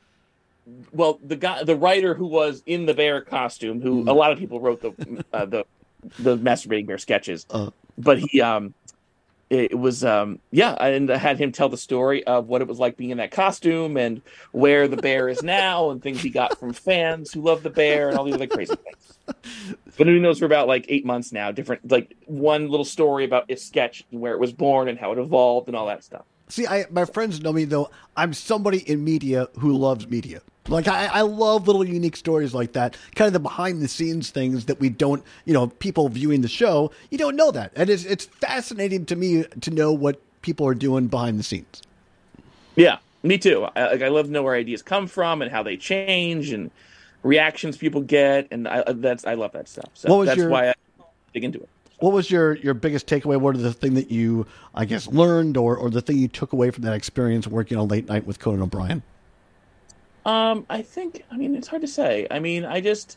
well the guy the writer who was in the bear costume, who mm. a lot of people wrote the uh, the the masturbating bear sketches, uh. but he um. It was, um, yeah, and I had him tell the story of what it was like being in that costume and where the bear is now and things he got from fans who love the bear and all these other crazy things. Been doing those for about like eight months now. Different, like one little story about its sketch and where it was born and how it evolved and all that stuff. See, I, my friends know me, though. I'm somebody in media who loves media. Like, I, I love little unique stories like that, kind of the behind-the-scenes things that we don't, you know, people viewing the show, you don't know that. And it's, it's fascinating to me to know what people are doing behind the scenes. Yeah, me too. I, like, I love to know where ideas come from and how they change and reactions people get, and I, that's I love that stuff. So that's your, why I dig into it. What was your, your biggest takeaway? What are the thing that you, I guess, learned or, or the thing you took away from that experience working on Late Night with Conan O'Brien? Um, I think, I mean, it's hard to say. I mean, I just,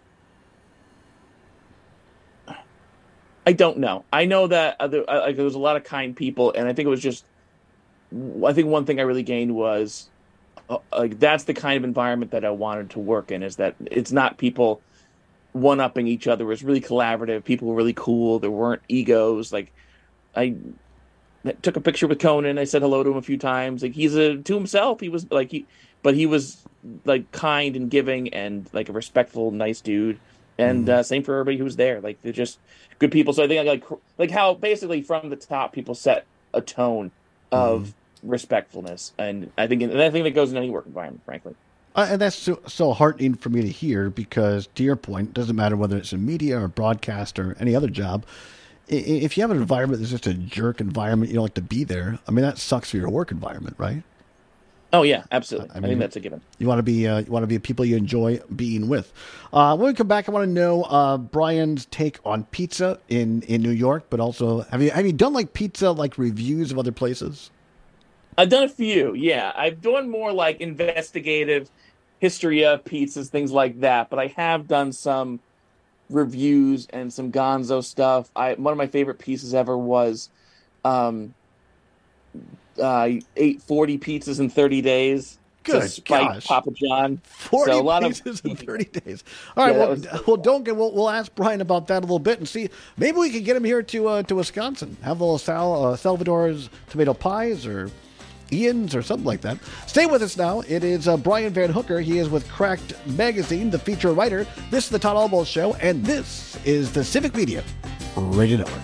I don't know. I know that uh, there, uh, there was a lot of kind people, and I think it was just, I think one thing I really gained was, uh, like, that's the kind of environment that I wanted to work in, is that it's not people one-upping each other. It was really collaborative. People were really cool. There weren't egos. Like, I took a picture with Conan. I said hello to him a few times. Like, he's a, to himself, he was, like, he, but he was, like, kind and giving and, like, a respectful, nice dude. And uh, same for everybody who was there. Like, they're just good people. So I think, like, like how basically from the top people set a tone of mm-hmm. respectfulness. And I think, and I think that goes in any work environment, frankly. Uh, and that's so, so heartening for me to hear because, to your point, it doesn't matter whether it's in media or broadcast or any other job. If you have an environment that's just a jerk environment, you don't like to be there. I mean, that sucks for your work environment, right? Oh yeah, absolutely. I, mean, I think that's a given. You want to be uh, you want to be people you enjoy being with. Uh, when we come back, I want to know uh, Brian's take on pizza in, in New York, but also have you have you done like pizza like reviews of other places? I've done a few. Yeah, I've done more like investigative history of pizzas, things like that. But I have done some reviews and some Gonzo stuff. I one of my favorite pieces ever was. Um, Uh, ate forty pizzas in thirty days. Good gosh. Papa John. forty so a lot pizzas of... in thirty days. All right, yeah, well, was... well, don't get. We'll, we'll ask Brian about that a little bit and see. Maybe we can get him here to uh, to Wisconsin. Have a little Sal, uh, Salvador's tomato pies or Ian's or something like that. Stay with us now. It is uh, Brian Van Hooker. He is with Cracked Magazine, the feature writer. This is the Todd Albo Show, and this is the Civic Media Radio Network.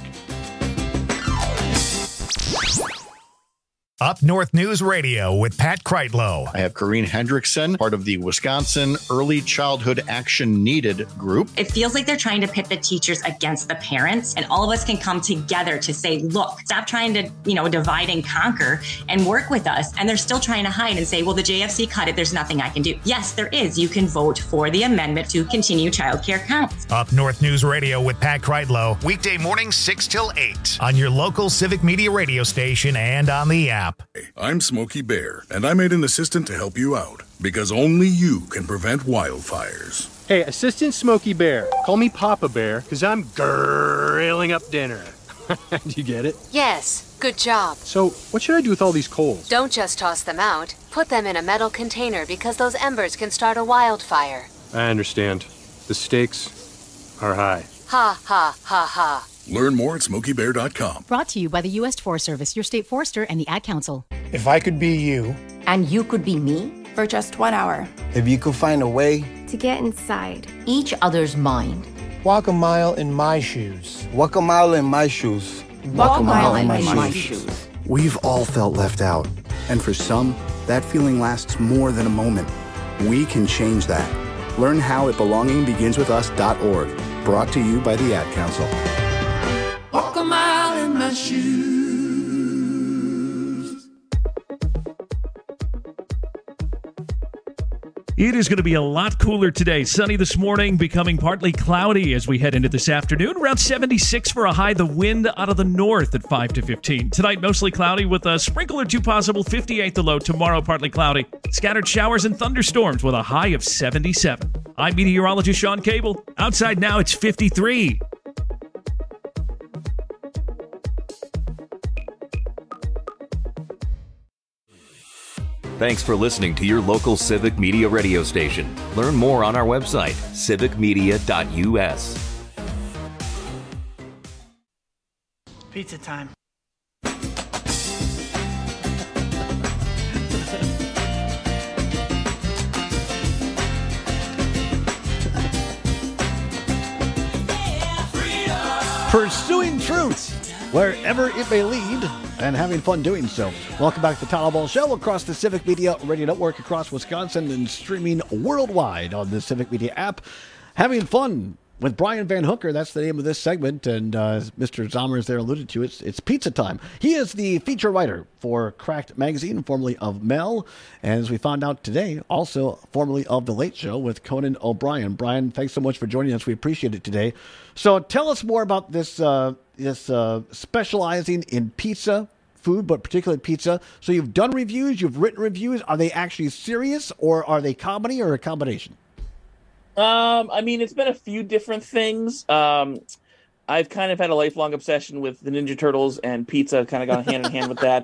Up North News Radio with Pat Kreitlow. I have Corrine Hendrickson, part of the Wisconsin Early Childhood Action Needed group. It feels like they're trying to pit the teachers against the parents, and all of us can come together to say, look, stop trying to, you know, divide and conquer and work with us. And they're still trying to hide and say, well, the J F C cut it. There's nothing I can do. Yes, there is. You can vote for the amendment to continue childcare counts. Up North News Radio with Pat Kreitlow. Weekday mornings six till eight on your local Civic Media radio station and on the app. I'm Smokey Bear, and I made an assistant to help you out, because only you can prevent wildfires. Hey, Assistant Smokey Bear, call me Papa Bear, because I'm grilling up dinner. Do you get it? Yes, good job. So, what should I do with all these coals? Don't just toss them out. Put them in a metal container because those embers can start a wildfire. I understand. The stakes are high. Ha, ha, ha, ha. Learn more at smokey bear dot com. Brought to you by the U S Forest Service, your state forester, and the Ad Council. If I could be you. And you could be me. For just one hour. If you could find a way. To get inside. Each other's mind. Walk a mile in my shoes. Walk a mile in my shoes. Walk, Walk a mile, mile in, in my, my shoes. shoes. We've all felt left out. And for some, that feeling lasts more than a moment. We can change that. Learn how at belonging begins with us dot org. Brought to you by the Ad Council. Walk a mile in my shoes. It is going to be a lot cooler today. Sunny this morning, becoming partly cloudy as we head into this afternoon. Around seventy-six for a high. The wind out of the north at five to fifteen. Tonight, mostly cloudy with a sprinkle or two possible. fifty-eight the low. Tomorrow, partly cloudy. Scattered showers and thunderstorms with a high of seventy-seven. I'm meteorologist Sean Cable. Outside now, it's fifty-three. Thanks for listening to your local Civic Media radio station. Learn more on our website, civic media dot u s. Pizza time. Pursuing truth wherever it may lead, and having fun doing so. Welcome back to the Tyler Ball Show across the Civic Media Radio Network across Wisconsin and streaming worldwide on the Civic Media app. Having fun with Brian Van Hooker. That's the name of this segment, and uh, as Mister Zommers there alluded to, it's, it's pizza time. He is the feature writer for Cracked Magazine, formerly of Mel, and as we found out today, also formerly of The Late Show with Conan O'Brien. Brian, thanks so much for joining us. We appreciate it today. So tell us more about this uh, this uh, specializing in pizza, food, but particularly pizza. So you've done reviews, you've written reviews. Are they actually serious, or are they comedy, or a combination? Um, I mean, it's been a few different things. Um, I've kind of had a lifelong obsession with the Ninja Turtles, and pizza kind of gone hand in hand with that.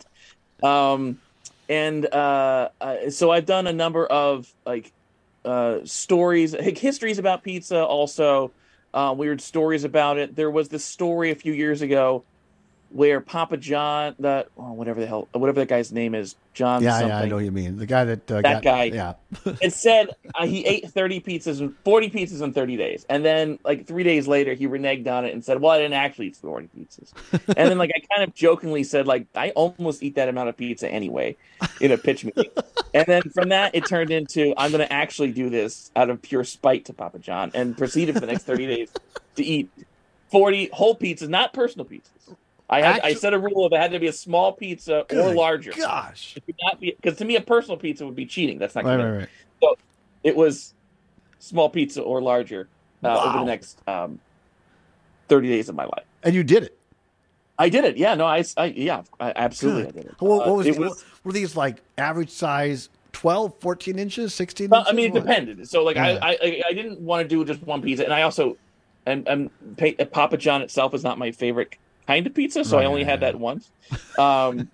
Um, and uh, uh, so I've done a number of like uh, stories, histories about pizza, also uh, weird stories about it. There was this story a few years ago where Papa John, that oh, whatever the hell, whatever that guy's name is, John. Yeah, something. yeah, I know what you mean. The guy that uh, that got, guy. Yeah, it said uh, he ate thirty pizzas, forty pizzas in thirty days, and then like three days later, he reneged on it and said, "Well, I didn't actually eat forty pizzas." And then like I kind of jokingly said, like I almost eat that amount of pizza anyway in a pitch meeting. And then from that, it turned into I'm going to actually do this out of pure spite to Papa John, and proceeded for the next thirty days to eat forty whole pizzas, not personal pizzas. I had Actually, I set a rule of it had to be a small pizza or larger. Gosh, it could not be, because to me a personal pizza would be cheating. That's not right, good. Right, right. So it was small pizza or larger uh, wow. over the next um, thirty days of my life. And you did it. I did it. Yeah. No. I. I yeah. I, absolutely. Good. I did it. What, what was, uh, it was were these like average size? twelve, fourteen inches, sixteen well, inches? I mean, it what? depended. So like yeah. I, I I didn't want to do just one pizza, and I also and and Papa John itself is not my favorite kind of pizza, so right, I only had that once. Um,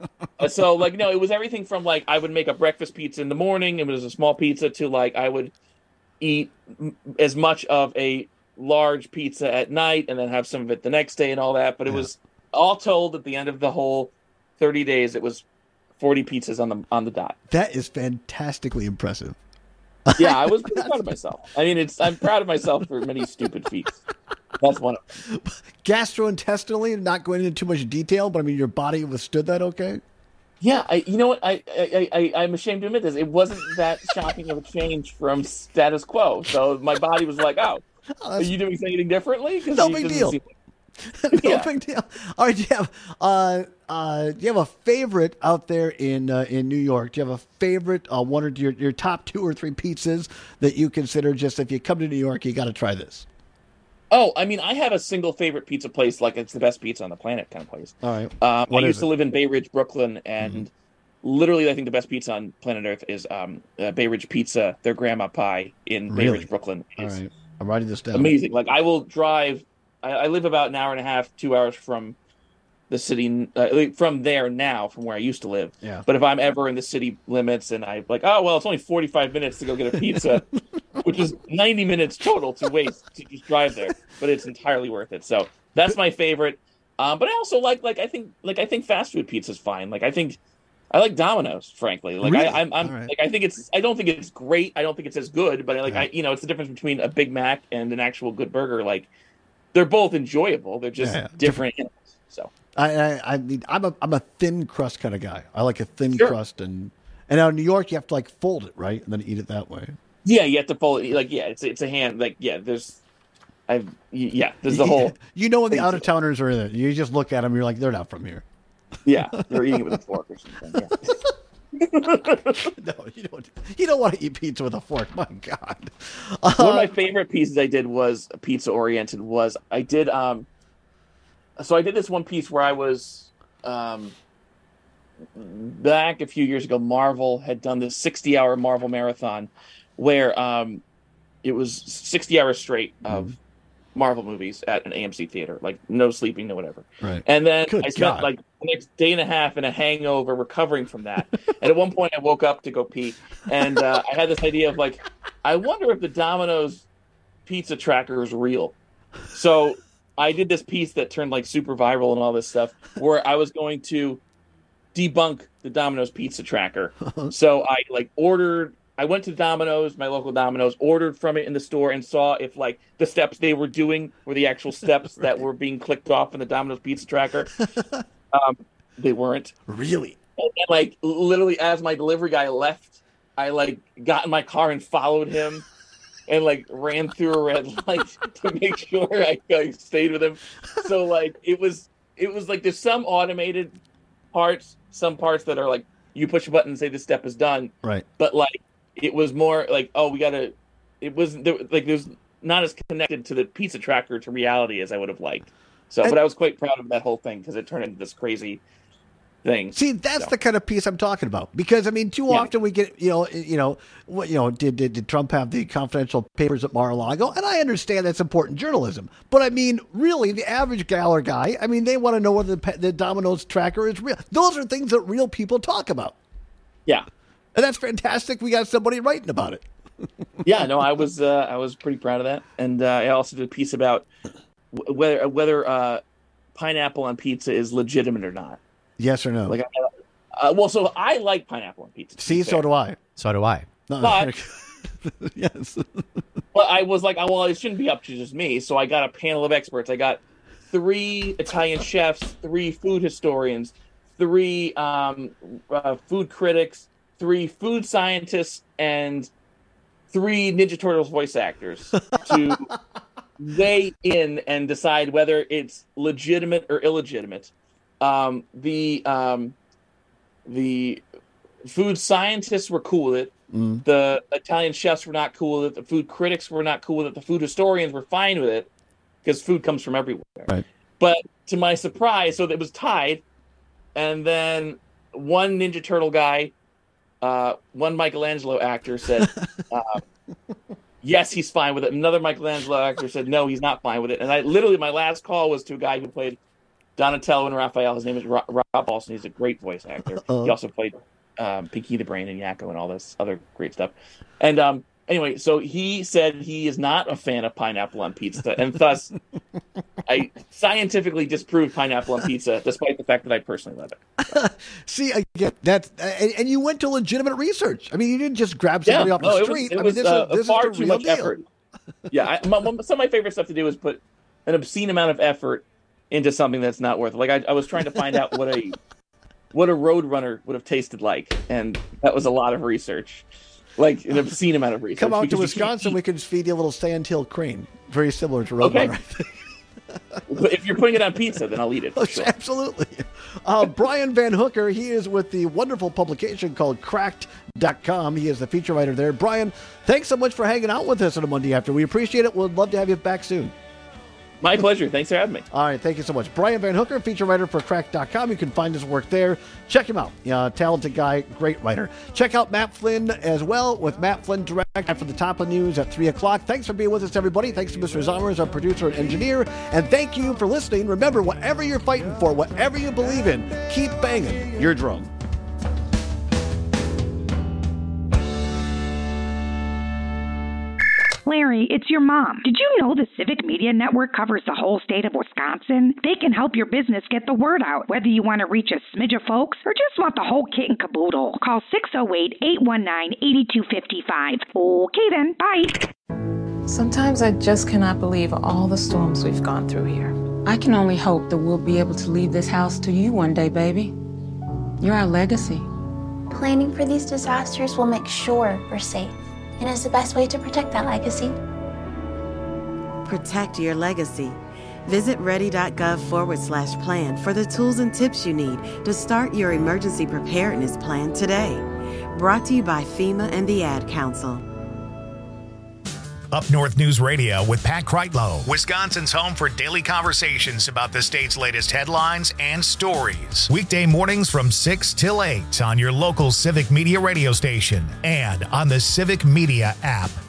so like no, it was everything from like I would make a breakfast pizza in the morning, it was a small pizza, to like I would eat as much of a large pizza at night and then have some of it the next day and all that. But it yeah. was all told at the end of the whole thirty days, it was forty pizzas on the on the dot. That is fantastically impressive. Yeah, I was pretty proud of myself. I mean, it's I'm proud of myself for many stupid feats. That's one of them. Gastrointestinally, not going into too much detail, but I mean, your body withstood that okay? Yeah, I, you know what? I, I, I, I'm ashamed to admit this. It wasn't that shocking of a change from status quo. So my body was like, oh, oh are you doing anything differently? No big deal. See- no yeah. big deal. All right, do you have, uh, uh, do you have a favorite out there in uh, in New York? Do you have a favorite, uh, one or your, your top two or three pizzas that you consider just if you come to New York, you got to try this? Oh, I mean, I have a single favorite pizza place, like it's the best pizza on the planet kind of place. All right. Um, I used it? to live in Bay Ridge, Brooklyn, and mm-hmm. literally I think the best pizza on planet Earth is um, uh, Bay Ridge Pizza. Their grandma pie in really? Bay Ridge, Brooklyn. All right. I'm writing this down. Amazing. Like I will drive, I, I live about an hour and a half, two hours from the city, uh, from there now, from where I used to live. Yeah. But if I'm ever in the city limits and I like, oh, well, it's only forty-five minutes to go get a pizza, which is ninety minutes total to waste to just drive there, but it's entirely worth it. So that's my favorite. Um, but I also like like I think like I think fast food pizza's fine. Like I think I like Domino's, frankly. Like Really? I, I'm, I'm All right. like I think it's I don't think it's great. I don't think it's as good, but like Yeah. I you know it's the difference between a Big Mac and an actual good burger. Like they're both enjoyable. They're just Yeah, yeah. different. animals. So I, I, I mean, I'm a, I'm a thin crust kind of guy. I like a thin Sure. crust, and and out in New York, you have to like fold it, right, and then eat it that way. yeah, you have to fold it. Like yeah, it's it's a hand. Like yeah, there's I've yeah, there's the whole You know when the out of towners are in it, you just look at them, you're like, they're not from here. yeah, they're eating it with a fork or something. Yeah. No, you don't. You don't want to eat pizza with a fork. My God. Uh, One of my favorite pieces I did was pizza oriented. Was I did um, so I did this one piece where I was um, back a few years ago. Marvel had done this sixty hour Marvel marathon, where um, it was sixty hours straight of mm. Marvel movies at an A M C theater, like no sleeping, no whatever. Right. And then Good I spent God. like the next day and a half in a hangover recovering from that. And at one point I woke up to go pee, and uh, I had this idea of like, I wonder if the Domino's pizza tracker is real. So I did this piece that turned like super viral and all this stuff, where I was going to debunk the Domino's pizza tracker. So I like ordered. I went to Domino's, my local Domino's, ordered from it in the store, and saw if like the steps they were doing were the actual steps right. that were being clicked off in the Domino's pizza tracker. um, they weren't. Really? And, and, like literally, as my delivery guy left, I like got in my car and followed him, and like ran through a red light to make sure I, I stayed with him. So like it was, it was like there's some automated parts, some parts that are like you push a button and say this step is done. Right. But like. It was more like, oh, we gotta. It was there, like there's not as connected to the pizza tracker to reality as I would have liked. So, and, but I was quite proud of that whole thing because it turned into this crazy thing. See, that's so. the kind of piece I'm talking about. Because I mean, too yeah. often we get, you know, you know, what, you know, did, did did Trump have the confidential papers at Mar-a-Lago? And I understand that's important journalism, but I mean, really, the average gal or guy, I mean, they want to know whether the, the Domino's tracker is real. Those are things that real people talk about. Yeah. And that's fantastic. We got somebody writing about it. yeah, no, I was uh, I was pretty proud of that, and uh, I also did a piece about w- whether whether uh, pineapple on pizza is legitimate or not. Yes or no? Like, uh, well, so I like pineapple on pizza. See, so do I. So do I. No, but yes, but I was like, oh, well, it shouldn't be up to just me. So I got a panel of experts. I got three Italian chefs, three food historians, three um, uh, food critics. Three food scientists and three Ninja Turtles voice actors to weigh in and decide whether it's legitimate or illegitimate. Um, the um, the food scientists were cool with it. Mm. The Italian chefs were not cool with it. The food critics were not cool with it. The food historians were fine with it because food comes from everywhere. Right. But to my surprise, so it was tied, and then one Ninja Turtle guy. Uh, one Michelangelo actor said, uh, yes, he's fine with it. Another Michelangelo actor said, no, he's not fine with it. And I literally, my last call was to a guy who played Donatello and Raphael. His name is Rob, Rob Paulson. He's a great voice actor. Uh-oh. He also played um, Pinky the Brain and Yakko and all this other great stuff. And um, anyway, so he said he is not a fan of pineapple on pizza. And thus, I scientifically disproved pineapple on pizza, despite the fact that I personally love it. So. See, again, that's and, and you went to legitimate research. I mean, you didn't just grab somebody yeah, off no, the street. It was, it I mean, was this uh, is, this far is too real much deal. effort. Yeah, I, my, some of my favorite stuff to do is put an obscene amount of effort into something that's not worth it. Like I, I was trying to find out what a what a Roadrunner would have tasted like, and that was a lot of research. Like an obscene amount of research. Come out to Wisconsin, we can just feed you a little sandhill crane. Very similar to Roadrunner, okay. I think. But if you're putting it on pizza, then I'll eat it. For sure. Absolutely. Uh, Brian Van Hooker, he is with the wonderful publication called Cracked dot com. He is the feature writer there. Brian, thanks so much for hanging out with us on a Monday after. We appreciate it. We'd love to have you back soon. My pleasure. Thanks for having me. All right. Thank you so much. Brian Van Hooker, feature writer for Cracked dot com. You can find his work there. Check him out. Uh, talented guy, great writer. Check out Matt Flynn as well with Matt Flynn Direct after the top of news at three o'clock. Thanks for being with us, everybody. Thanks to Mister Zommers, our producer and engineer. And thank you for listening. Remember, whatever you're fighting for, whatever you believe in, keep banging your drum. Mary, it's your mom. Did you know the Civic Media Network covers the whole state of Wisconsin? They can help your business get the word out, whether you want to reach a smidge of folks or just want the whole kit and caboodle. Call six oh eight, eight one nine, eight two five five. Okay then, bye. Sometimes I just cannot believe all the storms we've gone through here. I can only hope that we'll be able to leave this house to you one day, baby. You're our legacy. Planning for these disasters will make sure we're safe, and is the best way to protect that legacy. Protect your legacy. Visit ready.gov forward slash plan for the tools and tips you need to start your emergency preparedness plan today. Brought to you by FEMA and the Ad Council. Up North News Radio with Pat Kreitlow, Wisconsin's home for daily conversations about the state's latest headlines and stories. Weekday mornings from six till eight on your local Civic Media radio station and on the Civic Media app.